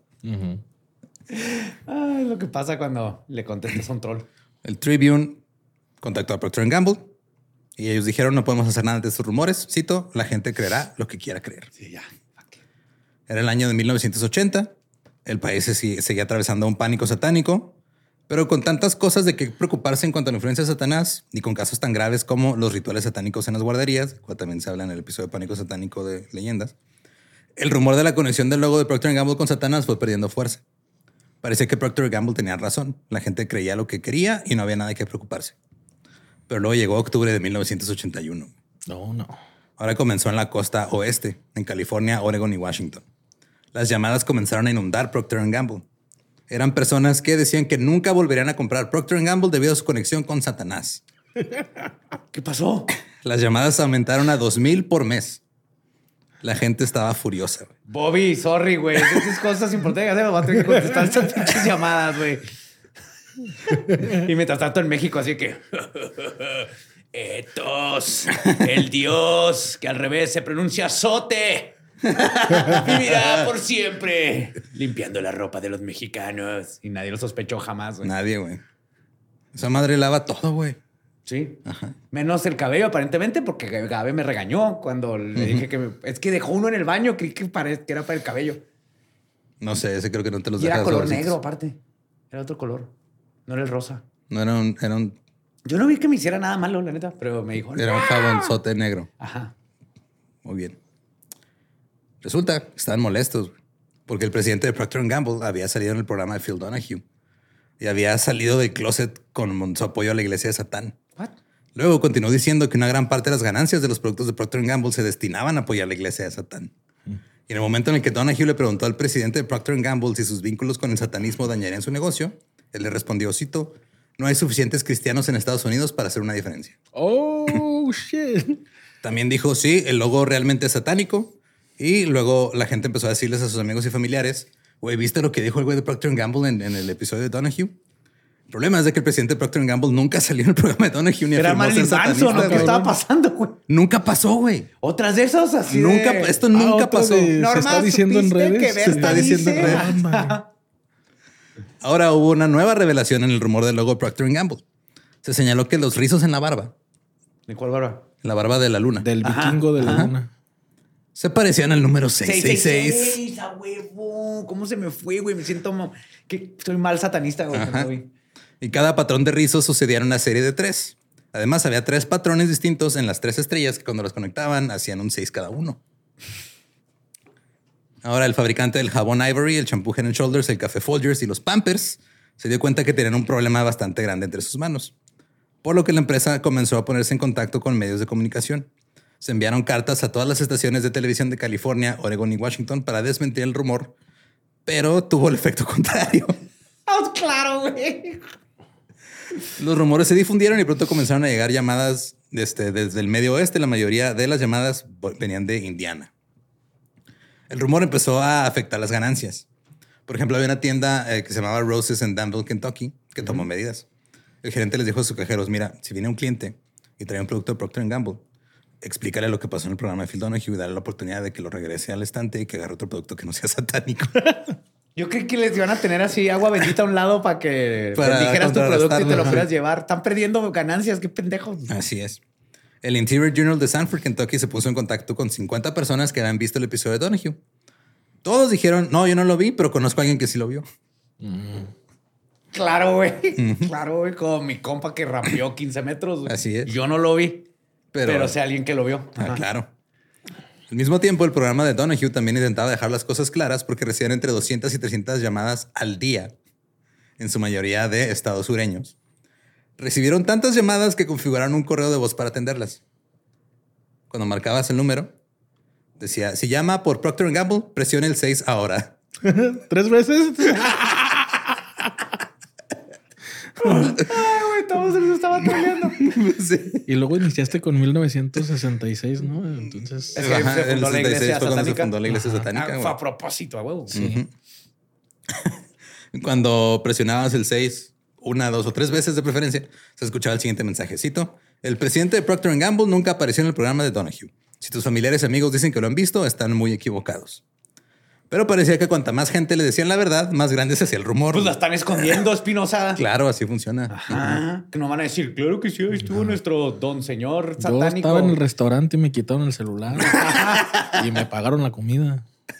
Ay, lo que pasa cuando le contestas a un troll.
El Tribune contactó a Procter & Gamble y ellos dijeron, no podemos hacer nada de estos rumores. Cito, la gente creerá lo que quiera creer.
Sí, ya.
Era el año de 1980. El país seguía atravesando un pánico satánico, pero con tantas cosas de qué preocuparse en cuanto a la influencia de Satanás y con casos tan graves como los rituales satánicos en las guarderías, cual también se habla en el episodio de Pánico Satánico de Leyendas, el rumor de la conexión del logo de Procter & Gamble con Satanás fue perdiendo fuerza. Parecía que Procter & Gamble tenía razón. La gente creía lo que quería y no había nada de qué preocuparse. Pero luego llegó octubre de 1981.
No.
Ahora comenzó en la costa oeste, en California, Oregon y Washington. Las llamadas comenzaron a inundar Procter & Gamble. Eran personas que decían que nunca volverían a comprar Procter & Gamble debido a su conexión con Satanás.
¿Qué pasó?
Las llamadas aumentaron a 2,000 por mes. La gente estaba furiosa, güey.
Bobby, sorry, güey. Esas cosas importantes que voy a tener que contestar estas pinches llamadas, güey. Y mientras tanto en México, así que... Etos, el dios, que al revés se pronuncia Sote, vivirá por siempre, limpiando la ropa de los mexicanos. Y nadie lo sospechó jamás, güey.
Nadie, güey. Esa madre lava todo, güey.
Sí. Ajá. Menos el cabello, aparentemente, porque Gabe me regañó cuando le dije que... es que dejó uno en el baño, creí que era para el cabello.
No sé, ese creo que no te los
dejas.
Era
color negro, aparte. Era otro color. No era el rosa.
No, era un...
Yo no vi que me hiciera nada malo, la neta, pero me dijo...
Era un jabonzote negro.
Ajá.
Muy bien. Resulta que estaban molestos porque el presidente de Procter & Gamble había salido en el programa de Phil Donahue y había salido del closet con su apoyo a la iglesia de Satán.
What?
Luego continuó diciendo que una gran parte de las ganancias de los productos de Procter & Gamble se destinaban a apoyar a la iglesia de Satán. Y en el momento en el que Donahue le preguntó al presidente de Procter & Gamble si sus vínculos con el satanismo dañarían su negocio, él le respondió, cito, no hay suficientes cristianos en Estados Unidos para hacer una diferencia.
Oh, shit.
También dijo, sí, el logo realmente es satánico. Y luego la gente empezó a decirles a sus amigos y familiares, güey, ¿viste lo que dijo el güey de Procter & Gamble en el episodio de Donahue? El problema es de que el presidente de Procter & Gamble nunca salió en el programa de Donahue ni
Era
afirmó ser
Marilyn
satanista,
Manson lo que
güey.
estaba pasando, güey.
Nunca pasó, güey.
Otras de esas así
Nunca,
de...
esto nunca
otra
pasó.
de-
Norma,
se está diciendo en
¿supiste
redes.
que
Se está
Berta
diciendo en
dice?
redes. Ándale.
Ahora hubo una nueva revelación en el rumor del logo de Procter & Gamble. Se señaló que los rizos en la barba
¿De cuál barba?
de la luna,
Del vikingo de la luna.
se parecían al número 666.
666, a huevo. ¿Cómo se me fue, güey? Me siento que soy mal satanista, güey.
Ajá.
güey.
Y cada patrón de rizos sucedía en una serie de 3. Además, había 3 patrones distintos en las 3 estrellas que cuando las conectaban hacían un 6 cada uno. Ahora, el fabricante del jabón Ivory, el champú Head & Shoulders, el café Folgers y los Pampers se dio cuenta que tenían un problema bastante grande entre sus manos. Por lo que la empresa comenzó a ponerse en contacto con medios de comunicación. Se enviaron cartas a todas las estaciones de televisión de California, Oregon y Washington para desmentir el rumor, pero tuvo el efecto contrario.
Oh, claro, güey.
Los rumores se difundieron y pronto comenzaron a llegar llamadas desde el medio oeste. La mayoría de las llamadas venían de Indiana. El rumor empezó a afectar las ganancias. Por ejemplo, había una tienda que se llamaba Roses en Danville, Kentucky, que tomó medidas. El gerente les dijo a sus cajeros, mira, si viene un cliente y trae un producto de Procter & Gamble, explícale lo que pasó en el programa de Phil Donahue y darle la oportunidad de que lo regrese al estante y que agarre otro producto que no sea satánico.
Yo creí que les iban a tener así agua bendita a un lado para que
Para
dijeras tu producto y te lo
contrarrestarlo.
fueras llevar. Están perdiendo ganancias, qué pendejos.
Así es. El Interior Journal de Sanford, Kentucky, se puso en contacto con 50 personas que habían visto el episodio de Donahue. Todos dijeron, no, yo no lo vi, pero conozco a alguien que sí lo vio.
Claro, güey. Claro, güey. Como mi compa que rapeó 15 metros. Güey.
Así es.
Yo no lo vi,
Pero,
pero sé alguien que lo vio.
Ah,
Ajá.
claro. Al mismo tiempo, el programa de Donahue también intentaba dejar las cosas claras porque recibían entre 200 y 300 llamadas al día, en su mayoría de estados sureños. Recibieron tantas llamadas que configuraron un correo de voz para atenderlas. Cuando marcabas el número, decía, si llama por Procter & Gamble, presione el 6 ahora.
3 veces.
Ay, güey, todos se los estaban troleando.
Sí.
Y luego iniciaste con 1966, ¿no? Entonces.
Es que
Ajá,
se fundó
el
la
66
iglesia
fue cuando se
satánica.
fundó la iglesia satánica.
Ah,
güey.
fue a propósito, a huevo.
Sí.
Cuando presionabas el 6, 1, 2 o 3 veces de preferencia, se escuchaba el siguiente mensajecito. El presidente de Procter & Gamble nunca apareció en el programa de Donahue. Si tus familiares y amigos dicen que lo han visto, están muy equivocados. Pero parecía que cuanta más gente le decían la verdad, más grande se hacía el rumor.
Pues la están escondiendo, Espinosa.
Claro, así funciona.
Ajá. Que no van a decir, claro que sí, ahí estuvo nuestro don señor
Yo
satánico.
estaba en el restaurante y me quitaron el celular y me pagaron la comida.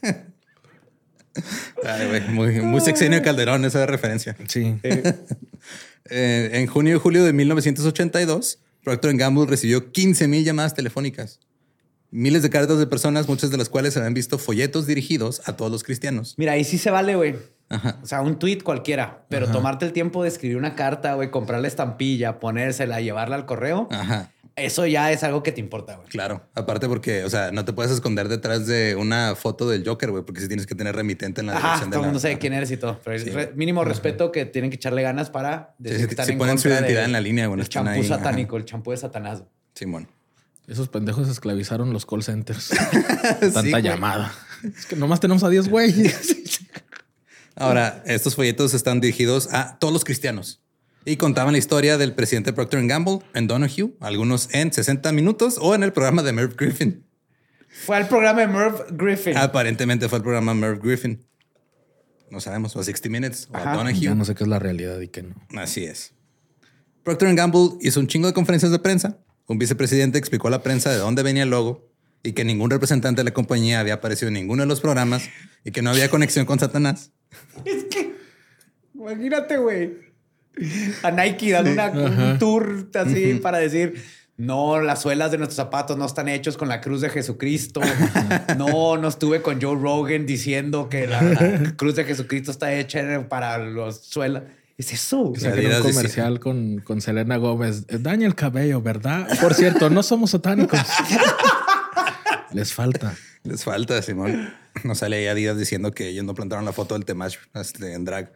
Ay, güey, muy sexenio Calderón esa referencia.
Sí.
En junio y julio de 1982, Procter & Gamble recibió 15,000 llamadas telefónicas. Miles de cartas de personas, muchas de las cuales habían visto folletos dirigidos a todos los cristianos.
Mira, ahí sí se vale, güey.
Ajá.
O sea, un tweet cualquiera, pero tomarte el tiempo de escribir una carta, güey, comprar la estampilla, ponérsela, llevarla al correo.
Ajá.
Eso ya es algo que te importa, güey.
Claro. Aparte porque, o sea, no te puedes esconder detrás de una foto del Joker, güey, porque si tienes que tener remitente en la
Ajá,
dirección de
todo el
la...
mundo sabe quién eres y todo. Pero
Sí,
mínimo respeto que tienen que echarle ganas para decir
Sí,
que están
sí
en
ponen su
contra
identidad
de
en la línea, güey,
el
están
champú
ahí,
satánico, el champú de Satanás.
Simón.
Esos pendejos esclavizaron los call centers.
Sí,
Tanta
güey.
llamada. Es que nomás tenemos a 10 güeyes.
Ahora, estos folletos están dirigidos a todos los cristianos y contaban la historia del presidente Procter & Gamble en Donahue, algunos en 60 minutos o en el programa de Merv Griffin.
Fue al programa de Merv Griffin.
Aparentemente fue el programa Merv Griffin. No sabemos, o a 60 Minutes o a
Ajá.
Donahue.
Ya no sé qué es la realidad y qué no.
Así es. Procter & Gamble hizo un chingo de conferencias de prensa. Un vicepresidente explicó a la prensa de dónde venía el logo y que ningún representante de la compañía había aparecido en ninguno de los programas y que no había conexión con Satanás.
Es que, imagínate, güey. A Nike dando un tour así para decir, no, las suelas de nuestros zapatos no están hechos con la cruz de Jesucristo. No estuve con Joe Rogan diciendo que la cruz de Jesucristo está hecha para los suelas. es eso?
Que saquen
Adidas
un comercial con Selena Gómez. Daña el cabello, ¿verdad? Por cierto, no somos satánicos. Les falta.
Les falta, Simón. No sale ahí Adidas diciendo que ellos no plantaron la foto del Temach en drag.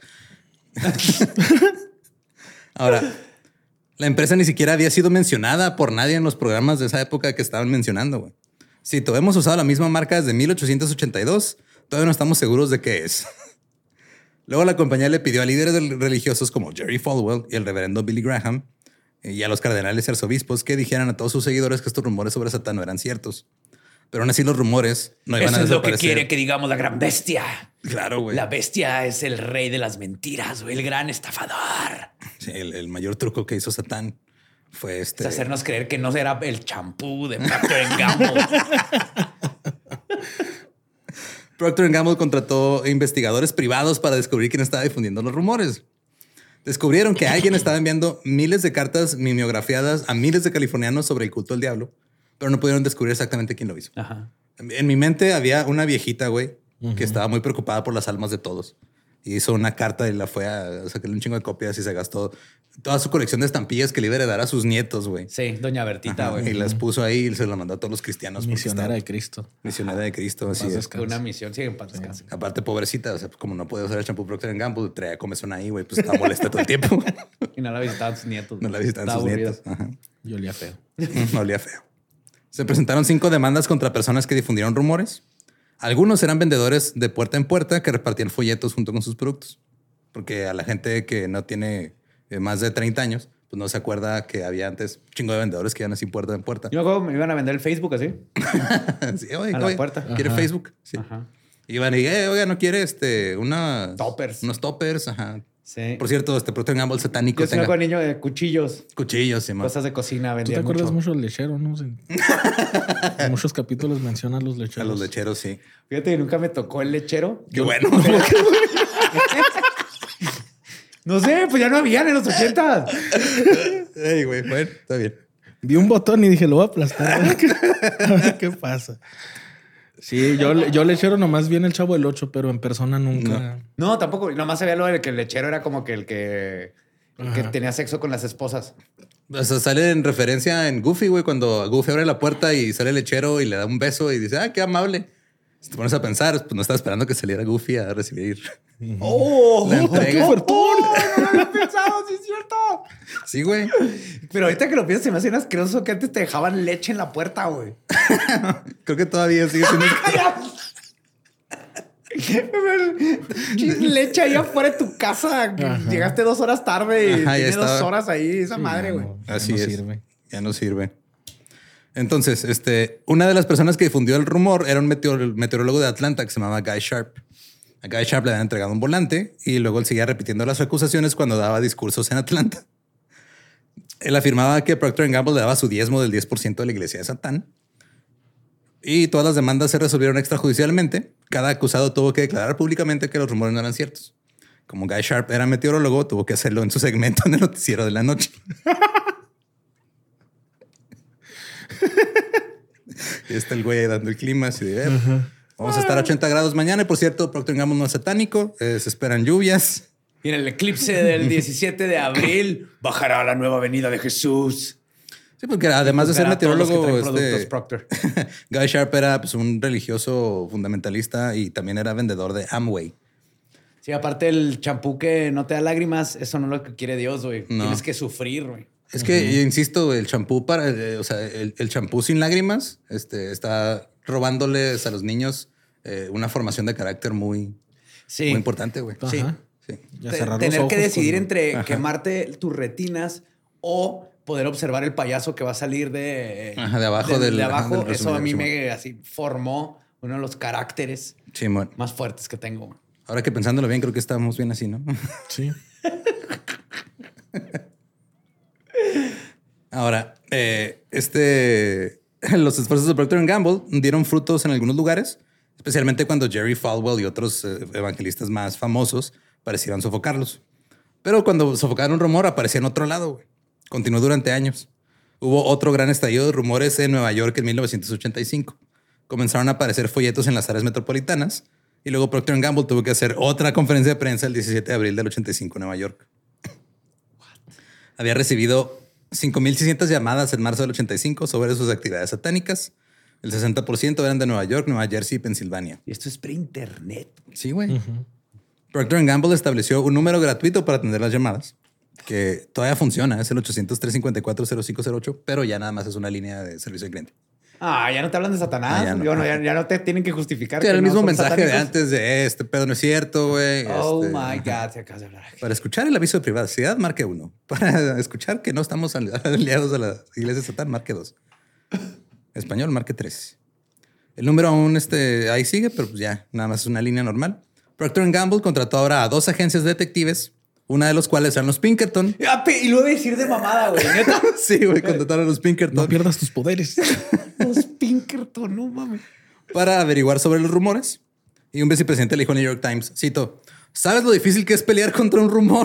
Ahora, la empresa ni siquiera había sido mencionada por nadie en los programas de esa época que estaban mencionando, güey. Si todavía hemos usado la misma marca desde 1882, todavía no estamos seguros de qué es. Luego la compañía le pidió a líderes religiosos como Jerry Falwell y el reverendo Billy Graham y a los cardenales y arzobispos que dijeran a todos sus seguidores que estos rumores sobre Satán no eran ciertos. Pero aún así los rumores no iban a
Eso es lo que
desaparecer.
quiere que digamos la gran bestia.
Claro, güey.
La bestia es el rey de las mentiras, güey, el gran estafador.
Sí, el mayor truco que hizo Satán fue
Es hacernos creer que no era el champú de Procter & Gamble.
Procter & Gamble contrató investigadores privados para descubrir quién estaba difundiendo los rumores. Descubrieron que alguien estaba enviando miles de cartas mimeografiadas a miles de californianos sobre el culto del diablo, pero no pudieron descubrir exactamente quién lo hizo.
Ajá.
En mi mente había una viejita, güey, que estaba muy preocupada por las almas de todos. Y hizo una carta y la fue a sacarle un chingo de copias y se gastó toda su colección de estampillas que le iba a heredar a sus nietos, güey.
Sí, doña Bertita,
Ajá,
güey.
y las puso ahí y se las mandó a todos los cristianos. porque
Misionera
estaba-
de Cristo.
Misionera de Cristo, así
Paz
es.
descanse.
Una misión, sí, en paz descanse.
Aparte, pobrecita, o sea, como no podía usar el champú Procter & Gamble, traía comezón ahí, güey, pues estaba molesta todo el tiempo.
Y no la visitaban sus nietos.
No la visitan
Estaba
sus
aburrida.
nietos. Ajá.
Y olía feo.
Olía feo. Se presentaron 5 demandas contra personas que difundieron rumores. Algunos eran vendedores de puerta en puerta que repartían folletos junto con sus productos. Porque a la gente que no tiene más de 30 años, pues no se acuerda que había antes un chingo de vendedores que iban así puerta en puerta.
Yo me acuerdo, me iban a vender el Facebook así.
Sí, oye,
A la puerta.
¿quiere
Ajá.
Facebook? Sí.
Ajá.
Iban y, oiga, ¿no quiere unas...
Toppers.
Unos toppers, ajá.
Sí.
Por cierto, Procter & Gamble satánico
Yo sí me
tenga
acuerdo, niño, de cuchillos,
cuchillos, sí,
cosas de cocina,
¿Tú te
vendían
acuerdas
mucho.
mucho del lechero, no? Sí. En muchos capítulos mencionan los
a
lecheros.
los lecheros, sí.
Fíjate que nunca me tocó el lechero.
Qué bueno.
No sé, pues ya no habían en los 80.
Ey, güey, bueno, está bien.
Vi un botón y dije, lo voy a aplastar. A ver qué pasa. Sí, yo lechero nomás vi en el Chavo del 8, pero en persona nunca.
No, tampoco. Nomás sabía lo de que el lechero era como que el que
Ajá.
tenía sexo con las esposas.
O sea, sale en referencia en Goofy, güey, cuando Goofy abre la puerta y sale el lechero y le da un beso y dice, ah, qué amable. Si te pones a pensar, pues no estaba esperando que saliera Goofy a recibir
¡Oh!
la entrega.
¡Oh! No lo había pensado, sí es cierto.
Sí, güey.
Pero ahorita que lo piensas, se me hace asqueroso que antes te dejaban leche en la puerta, güey.
Creo que todavía sigue siendo...
Leche ahí afuera de tu casa.
Ajá.
Llegaste 2 horas tarde y
Ajá, ya
tienes 2
estaba.
horas ahí. Esa madre, güey.
Así
no
es.
sirve.
Ya no sirve. Entonces, una de las personas que difundió el rumor era un meteorólogo de Atlanta que se llamaba Guy Sharp. A Guy Sharp le habían entregado un volante y luego él seguía repitiendo las acusaciones cuando daba discursos en Atlanta. Él afirmaba que Procter & Gamble le daba su diezmo del 10% de la iglesia de Satán. Y todas las demandas se resolvieron extrajudicialmente. Cada acusado tuvo que declarar públicamente que los rumores no eran ciertos. Como Guy Sharp era meteorólogo, tuvo que hacerlo en su segmento en el noticiero de la noche. Y está el güey ahí dando el clima. Así de, vamos a estar a 80 grados mañana. Y por cierto, Procter & Gamble no es satánico. Se esperan lluvias.
Y en el eclipse del 17 de abril bajará la nueva venida de Jesús.
Sí, porque además de ser
Juzgará a todos los que
meteorólogo,
traen productos Procter.
Guy Sharp era pues, un religioso fundamentalista y también era vendedor de Amway.
Sí, aparte el champú que no te da lágrimas, eso no es lo que quiere Dios, güey.
No.
Tienes que sufrir, güey.
Es que, yo insisto, el champú el champú sin lágrimas está robándoles a los niños una formación de carácter muy,
Sí.
muy importante, güey.
Sí.
Ajá.
Sí.
Ya cerrar los
Tener
ojos
que decidir
con-
entre
Ajá.
quemarte tus retinas o poder observar el payaso que va a salir de
abajo del-
de abajo.
del
Eso a mí
resumidor,
me así formó uno de los caracteres
Sí, bueno.
más fuertes que tengo.
Ahora que pensándolo bien, creo que estábamos bien así, ¿no?
Sí.
Ahora, los esfuerzos de Procter & Gamble dieron frutos en algunos lugares, especialmente cuando Jerry Falwell y otros evangelistas más famosos parecieron sofocarlos. Pero cuando sofocaron un rumor, aparecía en otro lado, güey. Continuó durante años. Hubo otro gran estallido de rumores en Nueva York en 1985. Comenzaron a aparecer folletos en las áreas metropolitanas y luego Procter & Gamble tuvo que hacer otra conferencia de prensa el 17 de abril del 85 en Nueva York. había recibido 5,600 llamadas en marzo del 85 sobre sus actividades satánicas. El 60% eran de Nueva York, Nueva Jersey y Pensilvania.
Y esto es pre-internet.
Sí, güey. Procter & Gamble estableció un número gratuito para atender las llamadas, que todavía funciona. Es el 800-354-0508, pero ya nada más es una línea de servicio al cliente.
Ah, ya no te hablan de Satanás.
Ya no.
Ya no te tienen que justificar.
Sí,
que
era el
no
mismo
son
mensaje
satánicos.
de antes de este pedo no es cierto, güey.
Oh my God, se acaba de hablar.
Para escuchar el aviso de privacidad, marque 1. Para escuchar que no estamos aliados a la iglesia de Satán, marque 2. Español, marque 3. El número aún ahí sigue, pero pues ya, nada más es una línea normal. Procter & Gamble contrató ahora a 2 agencias de detectives, una de los cuales eran los Pinkerton.
Y lo voy a decir de mamada, güey. Neta.
Sí, güey, contrataron a los Pinkerton.
No pierdas tus poderes.
Los Pinkerton, no mames.
Para averiguar sobre los rumores. Y un vicepresidente le dijo al New York Times, cito, ¿sabes lo difícil que es pelear contra un rumor?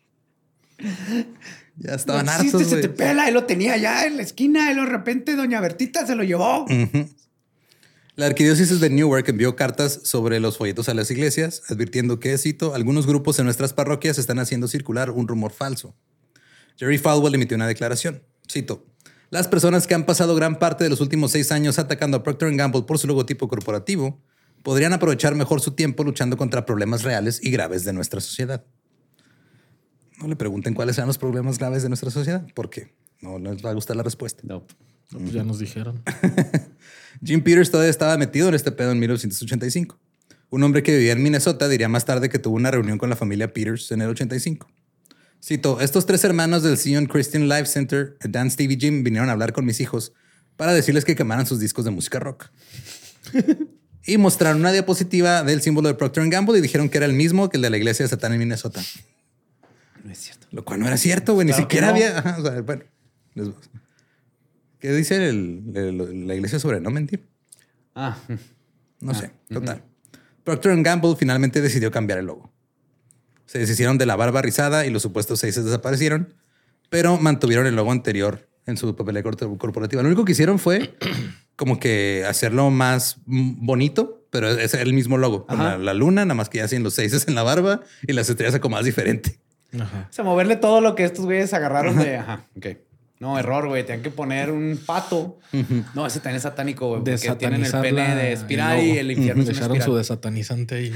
Ya estaban hartos,
Se
güey.
te pela, él lo tenía allá en la esquina y de repente doña Bertita se lo llevó.
La arquidiócesis de Newark envió cartas sobre los folletos a las iglesias, advirtiendo que, cito, algunos grupos en nuestras parroquias están haciendo circular un rumor falso. Jerry Falwell emitió una declaración, cito, las personas que han pasado gran parte de los últimos 6 años atacando a Procter & Gamble por su logotipo corporativo podrían aprovechar mejor su tiempo luchando contra problemas reales y graves de nuestra sociedad. No le pregunten cuáles sean los problemas graves de nuestra sociedad, porque no les va a gustar la respuesta.
No.
No, pues ya nos dijeron.
Jim Peters todavía estaba metido en este pedo en 1985. Un hombre que vivía en Minnesota diría más tarde que tuvo una reunión con la familia Peters en el 85. Cito, estos 3 hermanos del Zion Christian Life Center, Dan, Steve y Jim, vinieron a hablar con mis hijos para decirles que quemaran sus discos de música rock. Y mostraron una diapositiva del símbolo de Procter & Gamble y dijeron que era el mismo que el de la iglesia de Satán en Minnesota.
No es cierto.
Lo cual no era cierto, güey.
Claro
Ni siquiera
que no.
había... Ajá, o sea, bueno. ¿Qué dice la iglesia sobre no mentir? No sé. Total. Procter & Gamble finalmente decidió cambiar el logo. Se deshicieron de la barba rizada y los supuestos 6 desaparecieron, pero mantuvieron el logo anterior en su papelera corporativa. Lo único que hicieron fue como que hacerlo más bonito, pero es el mismo logo. Con la luna, nada más que ya hacen los 6 en la barba y las estrellas como más diferente.
Ajá.
O sea, moverle todo lo que estos güeyes agarraron de... Ajá, ok. No, error, güey. Tenían que poner un pato. No, ese también es satánico, güey. Porque tienen el pene de espiral y el infierno es
Le
una
echaron
espiral.
su desatanizante ahí.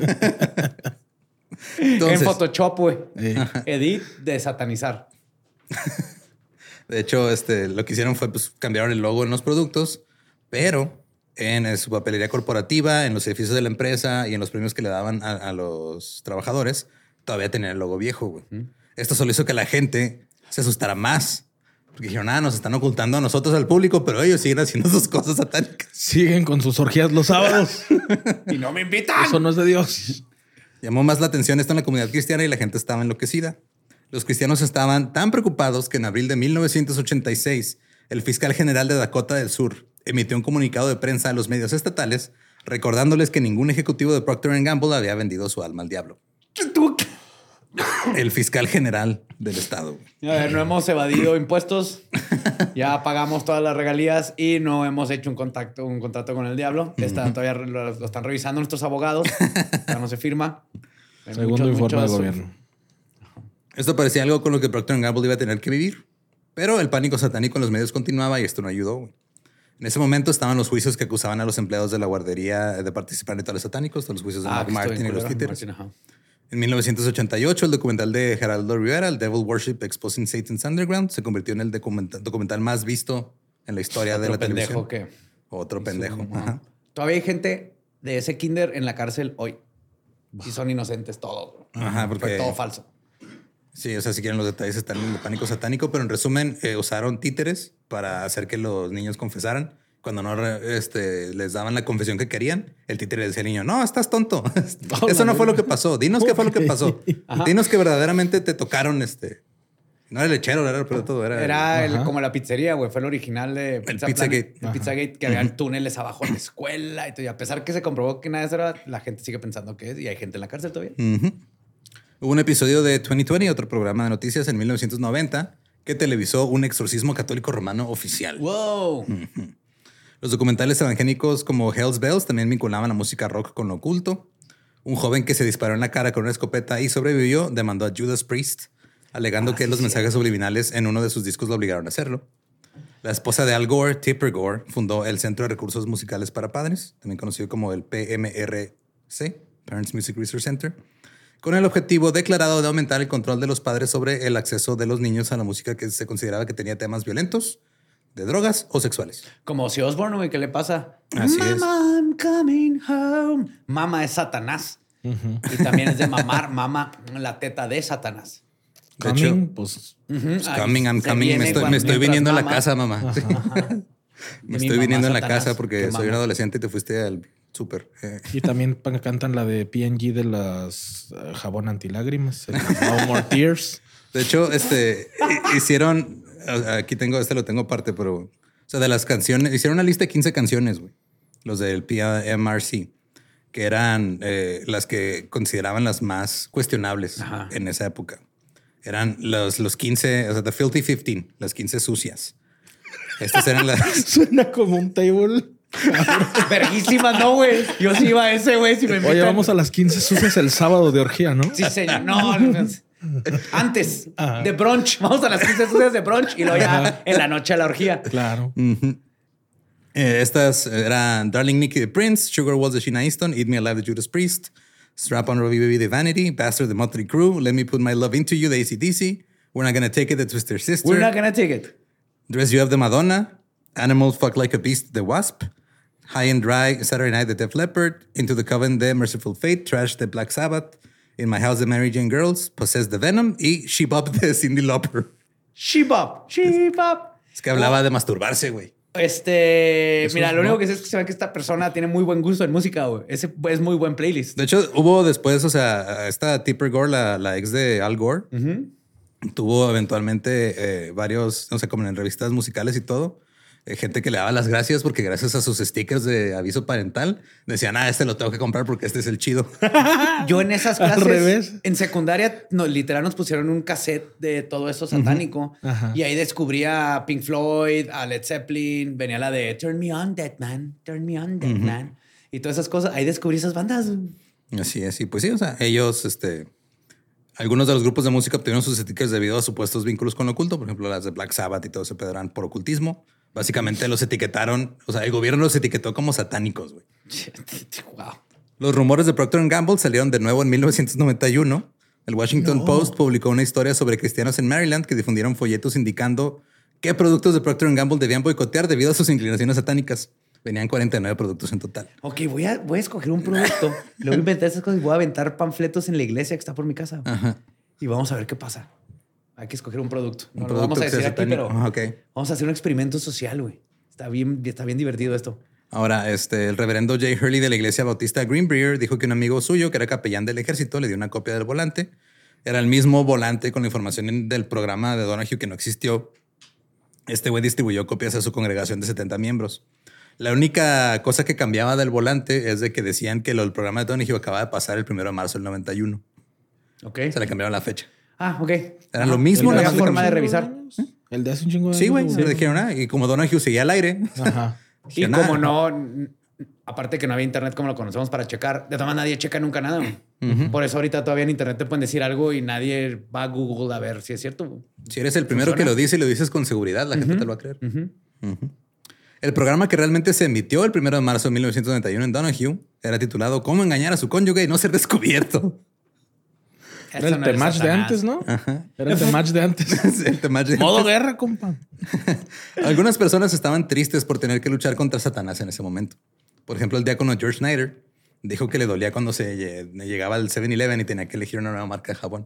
Entonces,
En Photoshop, güey. Edit de satanizar.
de hecho, lo que hicieron fue pues, cambiaron el logo en los productos, pero en su papelería corporativa, en los edificios de la empresa y en los premios que le daban a los trabajadores, todavía tenían el logo viejo, güey. Esto solo hizo que la gente se asustara más. Porque dijeron, nos están ocultando a nosotros, al público, pero ellos siguen haciendo sus cosas satánicas.
Siguen con sus orgías los sábados.
Y no me invitan.
Eso no es de Dios.
Llamó más la atención esto en la comunidad cristiana y la gente estaba enloquecida. Los cristianos estaban tan preocupados que en abril de 1986, el fiscal general de Dakota del Sur emitió un comunicado de prensa a los medios estatales recordándoles que ningún ejecutivo de Procter & Gamble había vendido su alma al diablo. El fiscal general del estado.
A ver, no hemos evadido impuestos. Ya pagamos todas las regalías y no hemos hecho un contrato con el diablo. Todavía lo están revisando nuestros abogados. Ya no se firma. Hay
Segundo informe del
muchos-
gobierno.
Esto parecía algo con lo que Procter & Gamble iba a tener que vivir. Pero el pánico satánico en los medios continuaba y esto no ayudó, güey. En ese momento estaban los juicios que acusaban a los empleados de la guardería de participar en rituales satánicos, todos los juicios de Mark
que estoy
Martin y
bien
los
culero.
títeres.
Martin, ajá.
En 1988, el documental de Geraldo Rivera, el Devil Worship Exposing Satan's Underground, se convirtió en el documental más visto en la historia de
Otro
la televisión.
pendejo que...
Otro pendejo. Ajá.
Todavía hay gente de ese kinder en la cárcel hoy. Y son inocentes todos.
Ajá, porque...
Fue todo falso.
Sí, o sea, si quieren los detalles están en el pánico satánico, pero en resumen, usaron títeres para hacer que los niños confesaran. Cuando no les daban la confesión que querían, el títere le decía al niño, no, estás tonto. Eso no fue lo que pasó. Dinos qué fue lo que pasó.
Ajá.
Dinos que verdaderamente te tocaron No era el lechero, era el todo.
Era como la pizzería, güey. Fue el original de
Pizzagate.
El Pizzagate, que había túneles abajo en la escuela. Y todo. Y a pesar que se comprobó que nada de eso era, la gente sigue pensando que es. Y hay gente en la cárcel todavía.
Ujú. Hubo un episodio de 2020, otro programa de noticias en 1990, que televisó un exorcismo católico romano oficial.
¡Wow!
Los documentales evangélicos como Hell's Bells también vinculaban la música rock con lo oculto. Un joven que se disparó en la cara con una escopeta y sobrevivió demandó a Judas Priest alegando que los mensajes subliminales en uno de sus discos lo obligaron a hacerlo. La esposa de Al Gore, Tipper Gore, fundó el Centro de Recursos Musicales para Padres, también conocido como el PMRC, Parents Music Research Center, con el objetivo declarado de aumentar el control de los padres sobre el acceso de los niños a la música que se consideraba que tenía temas violentos, de drogas o sexuales.
Como si Osborne, güey, ¿qué le pasa?
Así es.
Mama, I'm coming home. Mama es Satanás. Y también es de mamar, mama, la teta de Satanás.
De hecho,
Coming, pues.
It's coming, I'm coming. Me estoy viniendo a la casa, mamá. Me estoy viniendo en la casa porque soy un adolescente y te fuiste al súper.
Y también cantan la de P&G de las jabón antilágrimas. No More Tears.
De hecho, hicieron... Aquí tengo, lo tengo aparte, pero... O sea, de las canciones... Hicieron una lista de 15 canciones, güey. Los del PMRC. Que eran las que consideraban las más cuestionables en esa época. Eran los 15... O sea, The Filthy 15. Las 15 sucias. Estas eran las...
Suena como un table.
Verguísimas, no, güey. Yo sí iba a ese, güey. Si me invitan.
Oye, vamos a las 15 sucias el sábado de orgía, ¿no?
Sí, señor. No. Antes de brunch. Vamos a las 15 sucias de brunch y luego ya en la noche a la orgía.
Claro.
Estas eran Darling Nikki the Prince, Sugar Walls de Sheena Easton, Eat Me Alive de Judas Priest, Strap on Robbie Baby de Vanity, Bastard de Motley Crue, Let Me Put My Love Into You de AC/DC, We're Not Gonna Take It de Twisted Sister,
We're Not Gonna Take It,
Dress You Up de Madonna, Animal Fuck Like a Beast de Wasp, High and Dry Saturday Night de Def Leppard, Into the Coven de Merciful Fate, Trash de Black Sabbath, In My House de Mary Jane Girls, Possessed de Venom y She Bop de Cyndi Lauper.
She Bop.
Es que hablaba de masturbarse, güey.
Mira, lo único que sé es que se ve que esta persona tiene muy buen gusto en música, güey. Ese es muy buen playlist.
De hecho, hubo después, o sea, esta Tipper Gore, la ex de Al Gore, tuvo eventualmente varios, no sé, como en revistas musicales y todo, gente que le daba las gracias porque gracias a sus stickers de aviso parental decían, lo tengo que comprar porque este es el chido.
Yo en esas clases,
al revés.
en secundaria, literal nos pusieron un cassette de todo eso satánico y ahí descubría a Pink Floyd, a Led Zeppelin, venía la de Turn Me On Dead Man, Turn Me On Dead Man y todas esas cosas. Ahí descubrí esas bandas.
Así es. Y pues sí, o sea, ellos, algunos de los grupos de música obtuvieron sus stickers debido a supuestos vínculos con lo oculto. Por ejemplo, las de Black Sabbath y todo ese pedo eran por ocultismo. Básicamente los etiquetaron, o sea, el gobierno los etiquetó como satánicos, güey.
Wow.
Los rumores de Procter & Gamble salieron de nuevo en 1991. El Washington Post publicó una historia sobre cristianos en Maryland que difundieron folletos indicando qué productos de Procter & Gamble debían boicotear debido a sus inclinaciones satánicas. Venían 49 productos en total.
Ok, voy a escoger un producto. Le voy a inventar esas cosas y voy a aventar panfletos en la iglesia que está por mi casa.
Ajá.
Y vamos a ver qué pasa. Hay que escoger un producto. No lo
producto
vamos a
que sea
decir aquí,
satánico.
pero
Ok.
vamos a hacer un experimento social, güey. Está bien divertido esto.
Ahora, el reverendo Jay Hurley de la iglesia bautista Greenbrier dijo que un amigo suyo, que era capellán del ejército, le dio una copia del volante. Era el mismo volante con la información del programa de Donahue que no existió. Este güey distribuyó copias a su congregación de 70 miembros. La única cosa que cambiaba del volante es de que decían que el programa de Donahue acababa de pasar el 1 de marzo del 91.
Ok.
Se le cambiaron la fecha.
Ah, ok.
Era lo mismo.
No
nada
había
más
forma
le
de
cambiaron.
revisar.
El de hace un chingo de
Sí,
años,
güey. Se le dijeron, y como Donahue seguía al aire.
Ajá.
Y como no, aparte que no había internet como lo conocemos para checar, de todas maneras nadie checa nunca nada. Güey. Por eso ahorita todavía en internet te pueden decir algo y nadie va a Google a ver si es cierto. Güey.
Si eres el primero que lo dice y lo dices con seguridad, la gente te lo va a creer. El programa que realmente se emitió el 1 de marzo de 1991 en Donahue era titulado ¿Cómo engañar a su cónyuge y no ser descubierto?
Era el Temach de antes, ¿no?
Ajá.
Era el Temach de antes.
El tema de-
Modo guerra, compa.
Algunas personas estaban tristes por tener que luchar contra Satanás en ese momento. Por ejemplo, el diácono George Snyder dijo que le dolía cuando llegaba al 7-Eleven y tenía que elegir una nueva marca de jabón.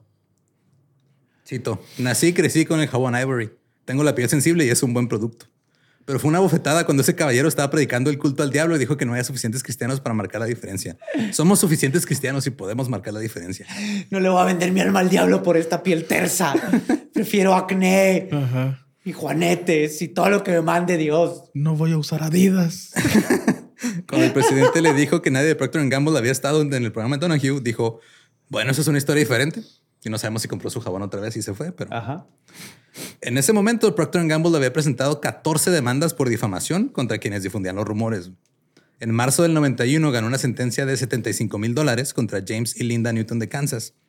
Cito, nací y crecí con el jabón Ivory. Tengo la piel sensible y es un buen producto. Pero fue una bofetada cuando ese caballero estaba predicando el culto al diablo y dijo que no había suficientes cristianos para marcar la diferencia. Somos suficientes cristianos y podemos marcar la diferencia.
No le voy a vender mi alma al diablo por esta piel tersa. Prefiero acné y juanetes y todo lo que me mande Dios.
No voy a usar Adidas.
Cuando el presidente le dijo que nadie de Procter & Gamble había estado en el programa de Donahue, dijo, bueno, eso es una historia diferente. Y no sabemos si compró su jabón otra vez y se fue, pero...
Ajá.
En ese momento, Procter & Gamble había presentado 14 demandas por difamación contra quienes difundían los rumores. En marzo del 91 ganó una sentencia de $75,000 contra James y Linda Newton de Kansas.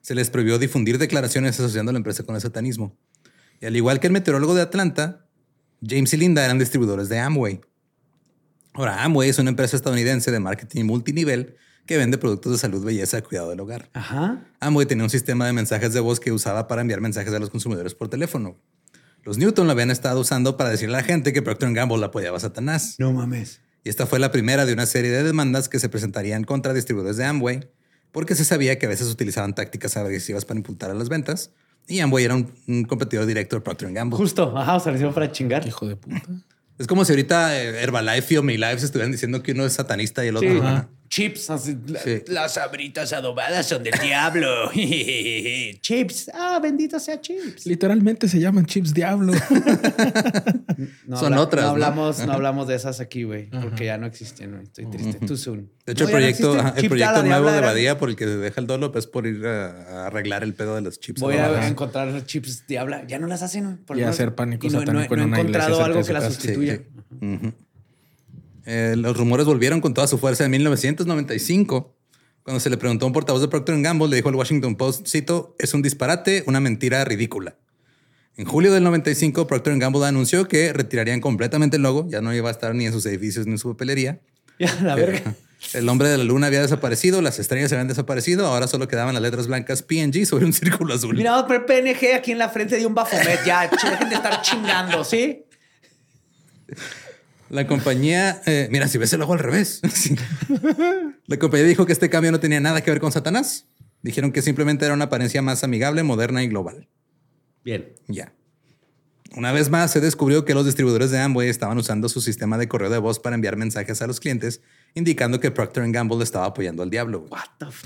se les prohibió difundir declaraciones asociando a la empresa con el satanismo. Y al igual que el meteorólogo de Atlanta, James y Linda eran distribuidores de Amway. Ahora, Amway es una empresa estadounidense de marketing multinivel que vende productos de salud, belleza y cuidado del hogar.
Ajá.
Amway tenía un sistema de mensajes de voz que usaba para enviar mensajes a los consumidores por teléfono. Los Newton lo habían estado usando para decirle a la gente que Procter & Gamble apoyaba a Satanás.
No mames.
Y esta fue la primera de una serie de demandas que se presentarían contra distribuidores de Amway, porque se sabía que a veces utilizaban tácticas agresivas para impulsar a las ventas. Y Amway era un competidor directo de Procter & Gamble.
Justo. Ajá, o sea, lo hicieron para chingar.
Hijo de puta.
Es como si ahorita Herbalife y OmniLife se estuvieran diciendo que uno es satanista y el otro
Sí.
no.
Chips. Así,
Sí.
Las sabritas adobadas son del diablo. Chips. Ah, bendito sea Chips.
Literalmente se llaman chips diablo.
Son otras,
No
¿no?
hablamos de esas aquí, güey. Porque ya no existen, güey. Estoy triste. Too soon.
De hecho,
No, ya no existen.
el
Chips
proyecto
la
nuevo
diabla
de
eran-
Badía por el que deja el Dolop es por ir a arreglar el pedo de los chips.
Voy
adobadas.
a encontrar chips diabla. Ya no las hacen. por
Y
lo menos.
hacer pánico
Y no,
satánico
no
en
he
una iglesia
encontrado
cerca
algo
de su
que la
casa.
sustituya.
Sí, sí. Ujú. Los rumores volvieron con toda su fuerza en 1995. Cuando se le preguntó a un portavoz de Procter & Gamble, le dijo al Washington Post, cito, es un disparate, una mentira ridícula. En julio del 95, Procter & Gamble anunció que retirarían completamente el logo. Ya no iba a estar ni en sus edificios ni en su papelería.
Ya, la verga.
El hombre de la luna había desaparecido, las estrellas habían desaparecido, ahora solo quedaban las letras blancas P&G sobre un círculo azul.
Mira, vamos a poner PNG aquí en la frente de un Baphomet. Ya, dejen de estar chingando, ¿sí?
La compañía, mira, si ves el logo al revés. Sí. La compañía dijo que este cambio no tenía nada que ver con Satanás. Dijeron que simplemente era una apariencia más amigable, moderna y global.
Bien.
Ya. Una vez más, se descubrió que los distribuidores de Amway estaban usando su sistema de correo de voz para enviar mensajes a los clientes, indicando que Procter & Gamble estaba apoyando al diablo.
What the f...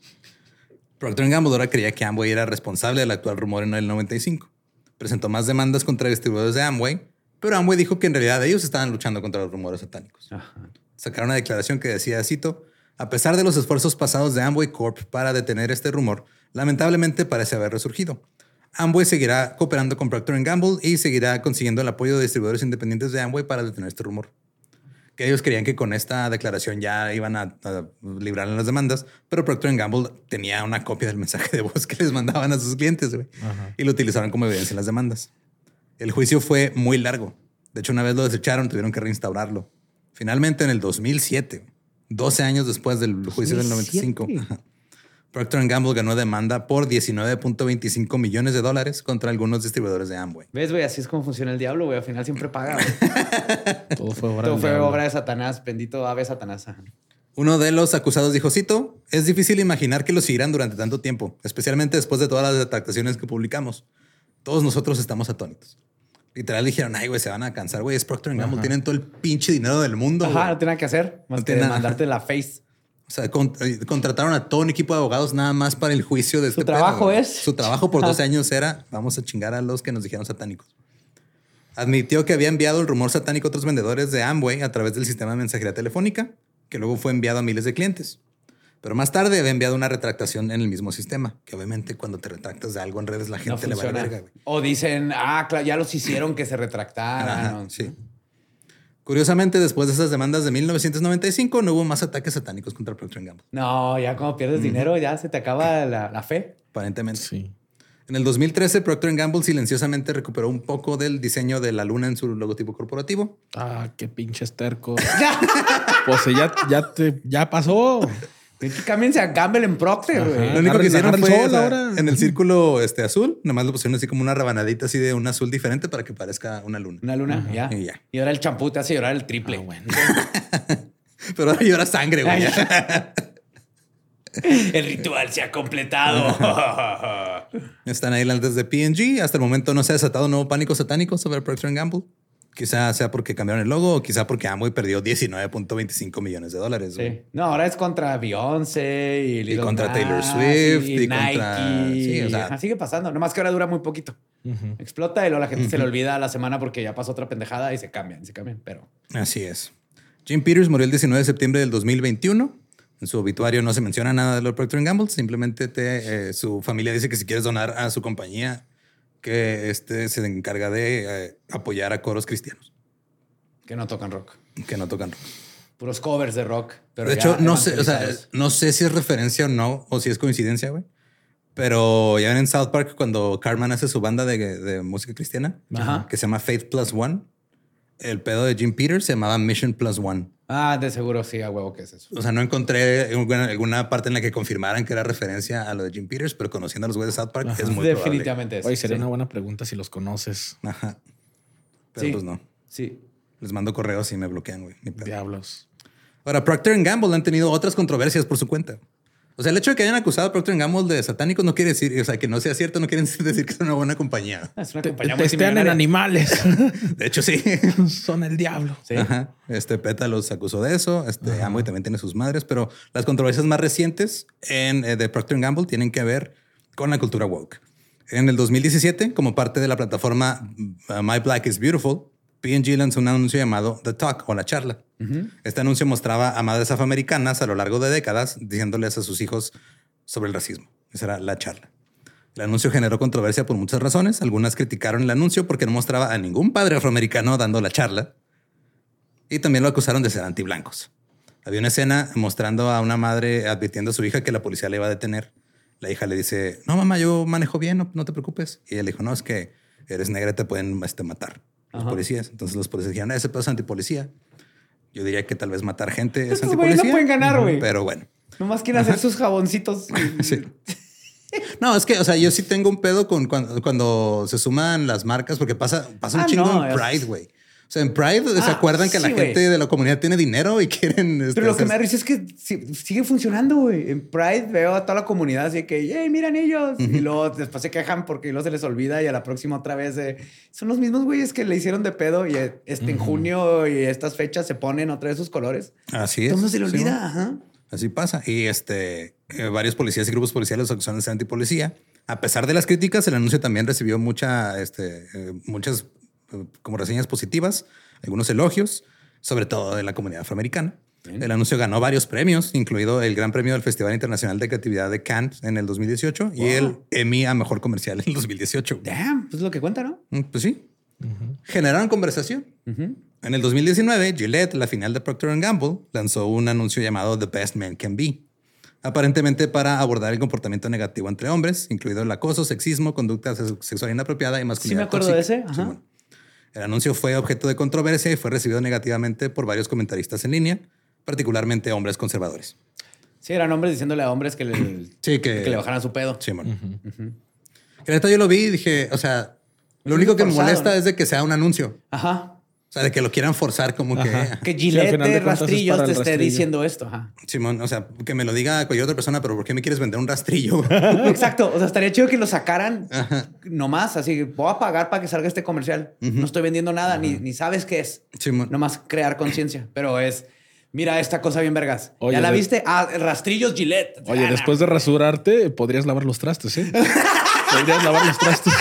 Procter & Gamble ahora creía que Amway era responsable del actual rumor en el 95. Presentó más demandas contra distribuidores de Amway, pero Amway dijo que en realidad ellos estaban luchando contra los rumores satánicos.
Ajá.
Sacaron una declaración que decía, cito, a pesar de los esfuerzos pasados de Amway Corp para detener este rumor, lamentablemente parece haber resurgido. Amway seguirá cooperando con Procter & Gamble y seguirá consiguiendo el apoyo de distribuidores independientes de Amway para detener este rumor. Que ellos creían que con esta declaración ya iban a librar las demandas, pero Procter & Gamble tenía una copia del mensaje de voz que les mandaban a sus clientes, güey, y lo utilizaron como evidencia en las demandas. El juicio fue muy largo. De hecho, una vez lo desecharon, tuvieron que reinstaurarlo. Finalmente, en el 2007, 12 años después del juicio del 95, Procter & Gamble ganó demanda por $19.25 millones contra algunos distribuidores de Amway.
¿Ves, güey? Así es como funciona el diablo, güey. Al final siempre paga, güey.
Todo fue obra
Todo
del
fue
diablo.
obra de Satanás. Bendito ave Satanás. Ajá.
Uno de los acusados dijo, cito, es difícil imaginar que lo seguirán durante tanto tiempo, especialmente después de todas las retractaciones que publicamos. Todos nosotros estamos atónitos. Literal dijeron, ay, güey, se van a cansar, güey. Es Procter & Gamble, tienen todo el pinche dinero del mundo.
Ajá,
güey".
no tiene nada que hacer. Más
No
que
tiene nada.
mandarte la face.
O sea, contrataron a todo un equipo de abogados nada más para el juicio de este
trabajo
güey.
es-
Su trabajo por 12 años era, vamos a chingar a los que nos dijeron satánicos. Admitió que había enviado el rumor satánico a otros vendedores de Amway a través del sistema de mensajería telefónica, que luego fue enviado a miles de clientes. Pero más tarde había enviado una retractación en el mismo sistema, que obviamente cuando te retractas de algo en redes la
No
gente le va a
funciona.
verga, güey.
O dicen, claro, ya los hicieron que se retractaran.
Ajá,
¿no?
sí. Curiosamente, después de esas demandas de 1995, no hubo más ataques satánicos contra Procter & Gamble,
No, ya cuando pierdes dinero ya se te acaba la fe.
aparentemente.
Sí.
En el 2013, Procter & Gamble silenciosamente recuperó un poco del diseño de la luna en su logotipo corporativo.
Ah, qué pinches tercos. Pues ya pasó.
Cámbiense a Gamble en Procter, güey.
Ajá.
Lo único que hicieron
agarra el
fue
sol
o sea,
ahora.
en el círculo azul, nomás lo pusieron así como una rabanadita así de un azul diferente para que parezca una luna.
Una luna, ya.
Y ya.
Y ahora el champú te hace llorar el triple.
Ah, bueno.
Pero ahora llora sangre, güey.
El ritual se ha completado.
Están ahí las de P&G. Hasta el momento no se ha desatado un nuevo pánico satánico sobre Procter & Gamble. Quizá sea porque cambiaron el logo o quizá porque Amway perdió $19.25 millones. Güey.
Sí. No, ahora es contra Beyoncé y Lil
contra
Nas
Taylor Swift
y
y
Nike.
contra- sí, o sea-
Ajá, sigue pasando. Nomás que ahora dura muy poquito. Explota y luego la gente se le olvida a la semana porque ya pasó otra pendejada y se cambian. Pero
Así es. Jim Peters murió el 19 de septiembre del 2021. En su obituario no se menciona nada de los Procter & Gamble. Simplemente su familia dice que si quieres donar a su compañía, que se encarga de apoyar a coros cristianos
que no tocan rock.
que no tocan rock.
Puros covers de rock. Pero
De
ya
hecho, no sé, o sea,
evangelizados.
no sé si es referencia o no, o si es coincidencia, güey. Pero ya ven en South Park cuando Cartman hace su banda de música cristiana,
Ajá.
que se llama Faith Plus One, el pedo de Jim Peters se llamaba Mission Plus One.
Ah, de seguro sí, a huevo que es eso.
O sea, no encontré alguna parte en la que confirmaran que era referencia a lo de Jim Peters, pero conociendo a los güeyes de South Park es muy
Definitivamente es.
Oye, sería
Sí.
una buena pregunta si los conoces.
probable. Ajá. Pero
Sí.
pues no.
Sí.
Les mando correos y me bloquean, güey. Ni pedo.
Diablos.
Ahora, Procter & Gamble han tenido otras controversias por su cuenta. O sea, el hecho de que hayan acusado a Procter & Gamble de satánicos no quiere decir, o sea, que no sea cierto, no quiere decir que es una buena compañía.
Es una compañía
Testean en
multimillonaria.
animales.
De hecho, sí.
Son el diablo.
Sí.
Ajá. PETA los acusó de eso. Amway también tiene sus madres, pero las controversias más recientes de Procter & Gamble tienen que ver con la cultura woke. En el 2017, como parte de la plataforma My Black is Beautiful, P&G lanzó un anuncio llamado The Talk o la charla. Este anuncio mostraba a madres afroamericanas a lo largo de décadas diciéndoles a sus hijos sobre el racismo. Esa era la charla. El anuncio generó controversia por muchas razones. Algunas criticaron el anuncio porque no mostraba a ningún padre afroamericano dando la charla. Y también lo acusaron de ser antiblancos. Había una escena mostrando a una madre advirtiendo a su hija que la policía le iba a detener. La hija le dice, no, mamá, yo manejo bien, no te preocupes. Y ella le dijo, no, es que eres negra y te pueden matar los policías. Entonces los policías dijeron, ese pedo es antipolicía. Yo diría que tal vez matar gente es
Estos güeyes
antipolicía.
no pueden ganar, güey.
Pero bueno.
Nomás quieren hacer sus jaboncitos.
Sí. No, es que, o sea, yo sí tengo un pedo con cuando se suman las marcas, porque pasa un chingo
no,
en Pride, güey. O sea, en Pride se acuerdan que
sí,
la
güey.
gente de la comunidad tiene dinero y quieren...
Pero lo que me da risa es que sigue funcionando, güey. En Pride veo a toda la comunidad así que, ¡hey, miran ellos! Y luego después se quejan porque luego se les olvida y a la próxima otra vez son los mismos güeyes que le hicieron de pedo y en junio y estas fechas se ponen otra vez sus colores.
Así es.
Entonces se le
Sí,
olvida.
¿no?
Ajá.
Así pasa. Y varios policías y grupos policiales los acusaron de ser antipolicía. A pesar de las críticas, el anuncio también recibió muchas como reseñas positivas, algunos elogios, sobre todo de la comunidad afroamericana. Bien. El anuncio ganó varios premios, incluido el Gran Premio del Festival Internacional de Creatividad de Cannes en el 2018 y el Emmy a Mejor Comercial en el 2018.
Damn, pues es lo que cuenta, ¿no?
Pues sí. Generaron conversación. En el 2019, Gillette, la final de Procter & Gamble, lanzó un anuncio llamado The Best Man Can Be, aparentemente para abordar el comportamiento negativo entre hombres, incluido el acoso, sexismo, conducta sexual inapropiada y masculinidad.
Sí, me acuerdo
tóxica.
de ese. Ajá.
Sí, el anuncio fue objeto de controversia y fue recibido negativamente por varios comentaristas en línea, particularmente hombres conservadores.
Sí, eran hombres diciéndole a hombres que le bajaran su pedo.
Sí, bueno. Que neta yo lo vi y dije, o sea, lo único que me molesta es de que sea un anuncio.
Ajá.
O sea, de que lo quieran forzar como
Que Gillette de rastrillos te esté
rastrillo.
diciendo esto. Ajá.
Simón, o sea, que me lo diga cualquier otra persona, pero ¿por qué me quieres vender un rastrillo?
Exacto. O sea, estaría chido que lo sacaran nomás. Así, voy a pagar para que salga este comercial. No estoy vendiendo nada, ni sabes qué es.
Simón.
Nomás crear conciencia. Pero mira esta cosa bien vergas.
Oye,
¿Ya la viste? Rastrillos Gillette.
Oye, después de rasurarte, podrías lavar los trastes, ¿eh? Podrías lavar los trastes.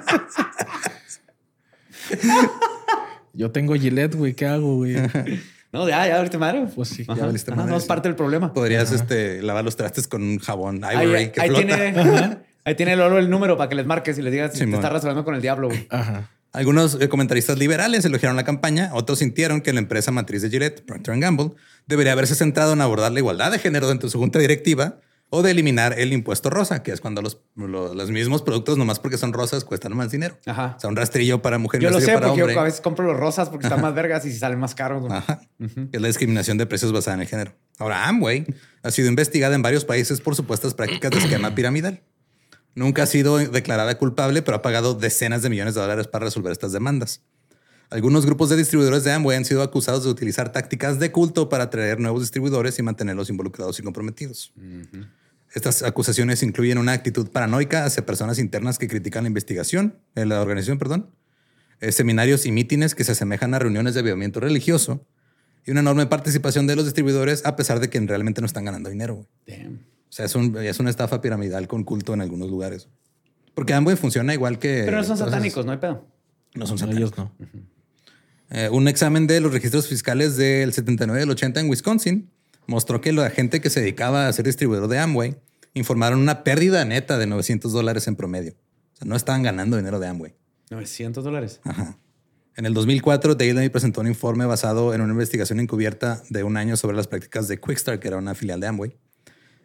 Yo tengo Gillette, güey. ¿Qué hago, güey?
No, ya ahorita madre.
Pues sí.
Ya valiste madre,
no es
sí.
parte del problema.
Podrías lavar los trastes con un jabón
Ahí
Ivory que flota.
tiene Lolo el número para que les marques y les digas si te
Simón.
estás rasurando con el diablo, güey.
Ajá.
Algunos comentaristas liberales elogiaron la campaña, otros sintieron que la empresa matriz de Gillette, Procter & Gamble, debería haberse centrado en abordar la igualdad de género dentro de su junta directiva o de eliminar el impuesto rosa, que es cuando los mismos productos, nomás porque son rosas, cuestan más dinero.
Ajá.
O sea, un rastrillo para mujer y
Yo
un
lo
rastrillo
sé
para
porque
hombre.
yo a veces compro los rosas porque están más vergas y salen más caros, güey.
Ajá. Es la discriminación de precios basada en el género. Ahora, Amway ha sido investigada en varios países por supuestas prácticas de esquema piramidal. Nunca ha sido declarada culpable, pero ha pagado decenas de millones de dólares para resolver estas demandas. Algunos grupos de distribuidores de Amway han sido acusados de utilizar tácticas de culto para atraer nuevos distribuidores y mantenerlos involucrados y comprometidos. Estas acusaciones incluyen una actitud paranoica hacia personas internas que critican la organización, seminarios y mítines que se asemejan a reuniones de avivamiento religioso y una enorme participación de los distribuidores a pesar de que realmente no están ganando dinero.
Damn.
O sea, es una estafa piramidal con culto en algunos lugares. Porque Amway funciona igual que...
Pero no son
todas
satánicos,
esas-
no hay pedo.
No son
No,
satánicos.
ellos no.
Un examen de los registros fiscales del 79 y del 80 en Wisconsin mostró que la gente que se dedicaba a ser distribuidor de Amway informaron una pérdida neta de $900 en promedio. O sea, no estaban ganando dinero de Amway.
$900.
Ajá. En el 2004, Daily presentó un informe basado en una investigación encubierta de un año sobre las prácticas de Quickstar, que era una filial de Amway.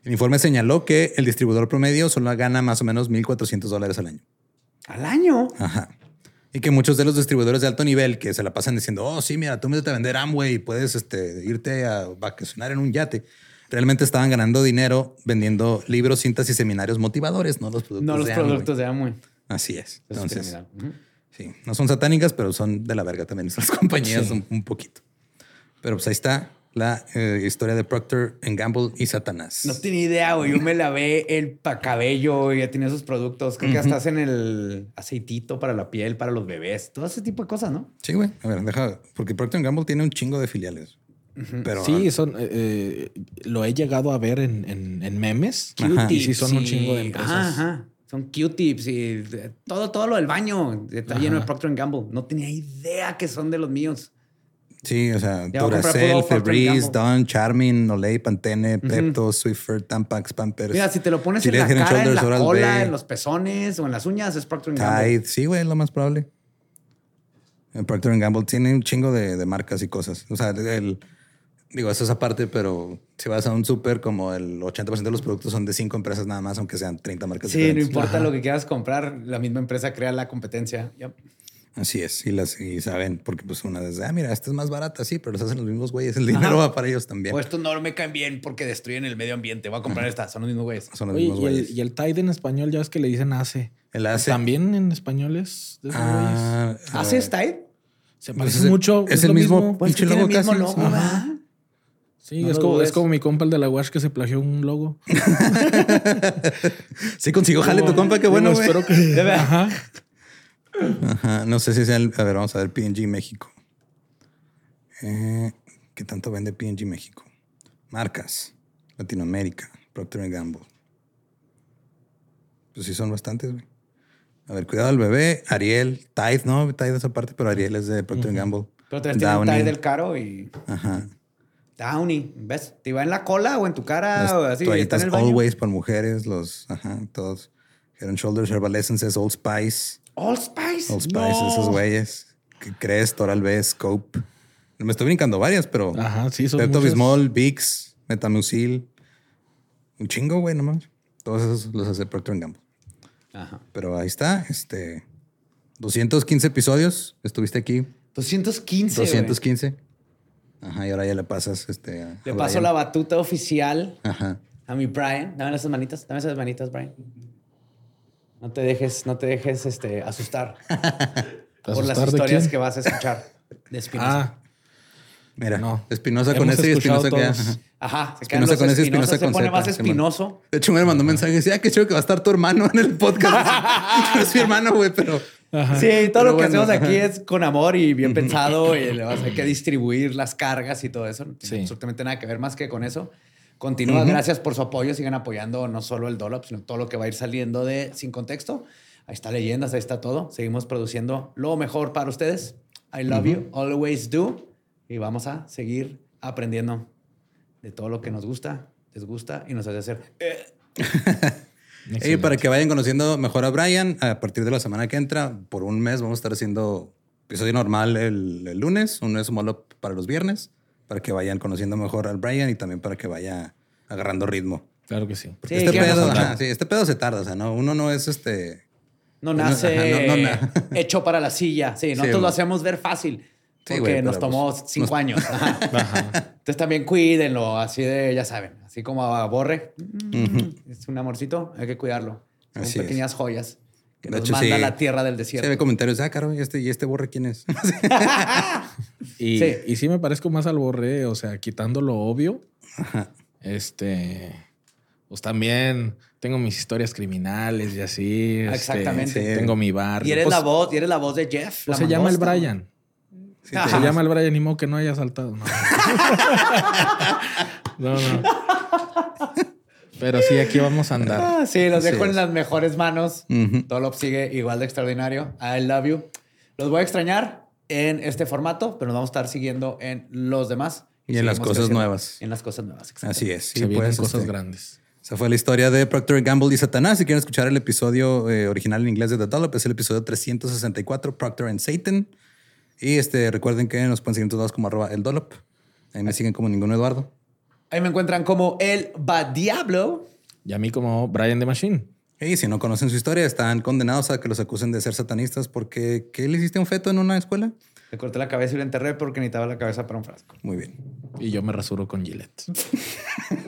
El informe señaló que el distribuidor promedio solo gana más o menos $1,400 al año.
¿Al año?
Ajá. Y que muchos de los distribuidores de alto nivel que se la pasan diciendo, oh, sí, mira, tú métete a vender Amway y puedes irte a vacacionar en un yate. Realmente estaban ganando dinero vendiendo libros, cintas y seminarios motivadores, no los productos
No los productos de Amway.
Así es.
Eso es
Entonces,
criminal.
sí, no son satánicas, pero son de la verga también esas compañías un poquito. Pero pues ahí está la historia de Procter & Gamble y Satanás.
No tenía idea, güey. Yo me lavé el cabello y ya tenía esos productos. Creo que hasta hacen el aceitito para la piel, para los bebés. Todo ese tipo de cosas, ¿no?
Sí, güey. A ver, deja. Porque Procter & Gamble tiene un chingo de filiales. Pero,
sí, son, lo he llegado a ver en memes.
Ajá.
Y sí son un chingo de empresas.
Ajá. Son Q-tips y todo lo del baño está lleno de Procter & Gamble. No tenía idea que son de los míos.
Sí, o sea,
Ya voy a comprar
Duracell,
puro Procter &
Febreze,
Gamble.
Dawn, Charmin, Olay, Pantene, Pepto, Swiffer, Tampax, Pampers.
Mira, si te lo pones en
Gillette,
la
Head and
cara, en
Shoulders,
la
Oral-B,
cola, en los pezones o en las uñas, es Procter & Gamble.
Tide. Sí, güey, es lo más probable. Procter & Gamble tiene un chingo de marcas y cosas. O sea, digo, eso es aparte, pero si vas a un súper, como el 80% de los productos son de 5 empresas nada más, aunque sean 30 marcas
Sí,
diferentes.
no importa lo que quieras comprar, la misma empresa crea la competencia. Yep.
Así es. Y saben, porque pues una vez, mira, esta es más barata, sí, pero los hacen los mismos güeyes. El dinero va para ellos también.
O estos no me caen bien porque destruyen el medio ambiente. Voy a comprar esta, son los mismos güeyes.
Son los
Oye,
mismos güeyes.
y el Tide en español, ya ves que le dicen ACE.
El ACE.
También en español es de esos güeyes.
¿Haces Tide?
Se
Pues
parece mucho.
Es
lo
el mismo
Pues
pinche
que tiene
logo
el mismo
casi.
logo,
Ajá.
¿verdad?
Sí,
No
es,
lo
como,
dudes.
es como mi compa el de la Wash que se plagió un logo.
Sí consiguió jale tu compa, qué bueno, güey.
Espero que... Ajá.
Ajá. No sé si sea a ver, vamos a ver P&G México. ¿Qué tanto vende P&G México? Marcas. Latinoamérica. Procter & Gamble. Pues sí son bastantes, güey. A ver, cuidado al bebé. Ariel. Tide, ¿no? Tide es aparte, pero Ariel es de Procter & Gamble.
Pero te tienen
Downy.
Tide del caro y...
Ajá.
Downy, ¿ves? ¿Te va en la cola o en tu cara o
Las
así? ¿Está
toallitas
en el baño?
Always para mujeres. todos. Head and Shoulders, Herbal Essences, Old Spice.
Old Spice.
Old Spice,
No.
esos güeyes. Crest, Oral-B, Scope. Me estoy brincando varias, pero...
Ajá, sí, son
Pepto
muchas.
Bismol, Vicks, Metamucil. Un chingo, güey, nomás. Todos esos los hace Procter & Gamble.
Ajá.
Pero ahí está, 215 episodios. Estuviste aquí.
215,
215. Ajá, y ahora ya le pasas,
Le paso la batuta oficial
Ajá.
a mi Brian. Dame esas manitas, Brian. No te dejes asustar por las
¿Asustar de
historias
quién?
que vas a escuchar de Espinosa.
Ah,
Mira,
No.
Espinosa con
Hemos
ese y
escuchado
Espinosa que...
todos.
Ajá.
Ajá, se quedan
Espinosa
los
con ese,
Espinosa,
Espinosa
se
con
pone
Z,
más
Simón.
espinoso.
De hecho, me mandó un mensaje y decía, qué chido que va a estar tu hermano en el podcast. No es mi hermano, güey, pero...
Sí, todo
Pero
lo que
bueno,
hacemos aquí
ajá.
es con amor y bien pensado y le vas a hay que distribuir las cargas y todo eso. No tiene
Sí.
absolutamente nada que ver más que con eso. Continúa, gracias por su apoyo. Sigan apoyando no solo el Dollop, sino todo lo que va a ir saliendo de Sin Contexto. Ahí está Leyendas, ahí está todo. Seguimos produciendo lo mejor para ustedes. I love you, always do. Y vamos a seguir aprendiendo de todo lo que nos gusta, les gusta y nos hace hacer...
Y para que vayan conociendo mejor a Brian, a partir de la semana que entra, por un mes vamos a estar haciendo episodio normal el lunes, un small up para los viernes, para que vayan conociendo mejor al Brian y también para que vaya agarrando ritmo.
claro que sí.
Porque
Sí,
este
que
pedo,
vamos a
ajá, sí, este pedo se tarda, o sea, no, uno no es
No nace
Ajá,
hecho para la silla. Sí, nosotros lo
güey.
hacemos ver fácil.
Sí,
Porque
güey,
nos
pero,
tomó
pues,
5 años. Ajá. Entonces también cuídenlo, así de, ya saben, así como a Borre. Es un amorcito, hay que cuidarlo. Son
Así es.
pequeñas joyas que
De
nos
hecho,
manda
sí.
a la tierra del
Se
desierto.
ve comentarios, caro, ¿y este borre quién es?
Y
Sí.
y sí me parezco más al Borré, o sea, quitando lo obvio. Pues también tengo mis historias criminales y así.
Exactamente.
sí.
Tengo mi bar.
Y eres
Pues,
la voz de Jeff.
pues
la
se llama el
mangosta.
Brian.
Sí,
Ajá.
Se llama el Brian, ni modo que no haya saltado. No. No. Pero sí, aquí vamos a andar.
Ah, sí, los
Así
dejo en
es.
las mejores manos. Dolop sigue igual de extraordinario. I love you. Los voy a extrañar en este formato, pero nos vamos a estar siguiendo en los demás.
Y en las
seguimos
cosas
creciendo.
nuevas.
En las cosas nuevas, exacto.
Así es.
Se
Sí,
vienen
pues,
cosas grandes.
Esa fue la historia de Procter & Gamble y Satanás. Si quieren escuchar el episodio original en inglés de The Dollop, es el episodio 364, Procter & Satan. Y recuerden que nos pueden seguir en todos lados como @eldollop. Ahí me siguen como ningún Eduardo.
Ahí me encuentran como el Bad Diablo.
Y a mí como Brian the Machine.
Y si no conocen su historia, están condenados a que los acusen de ser satanistas porque ¿qué le hiciste a un feto en una escuela?
Le corté la cabeza y lo enterré porque necesitaba la cabeza para un frasco.
Muy bien.
Y yo me rasuro con Gillette.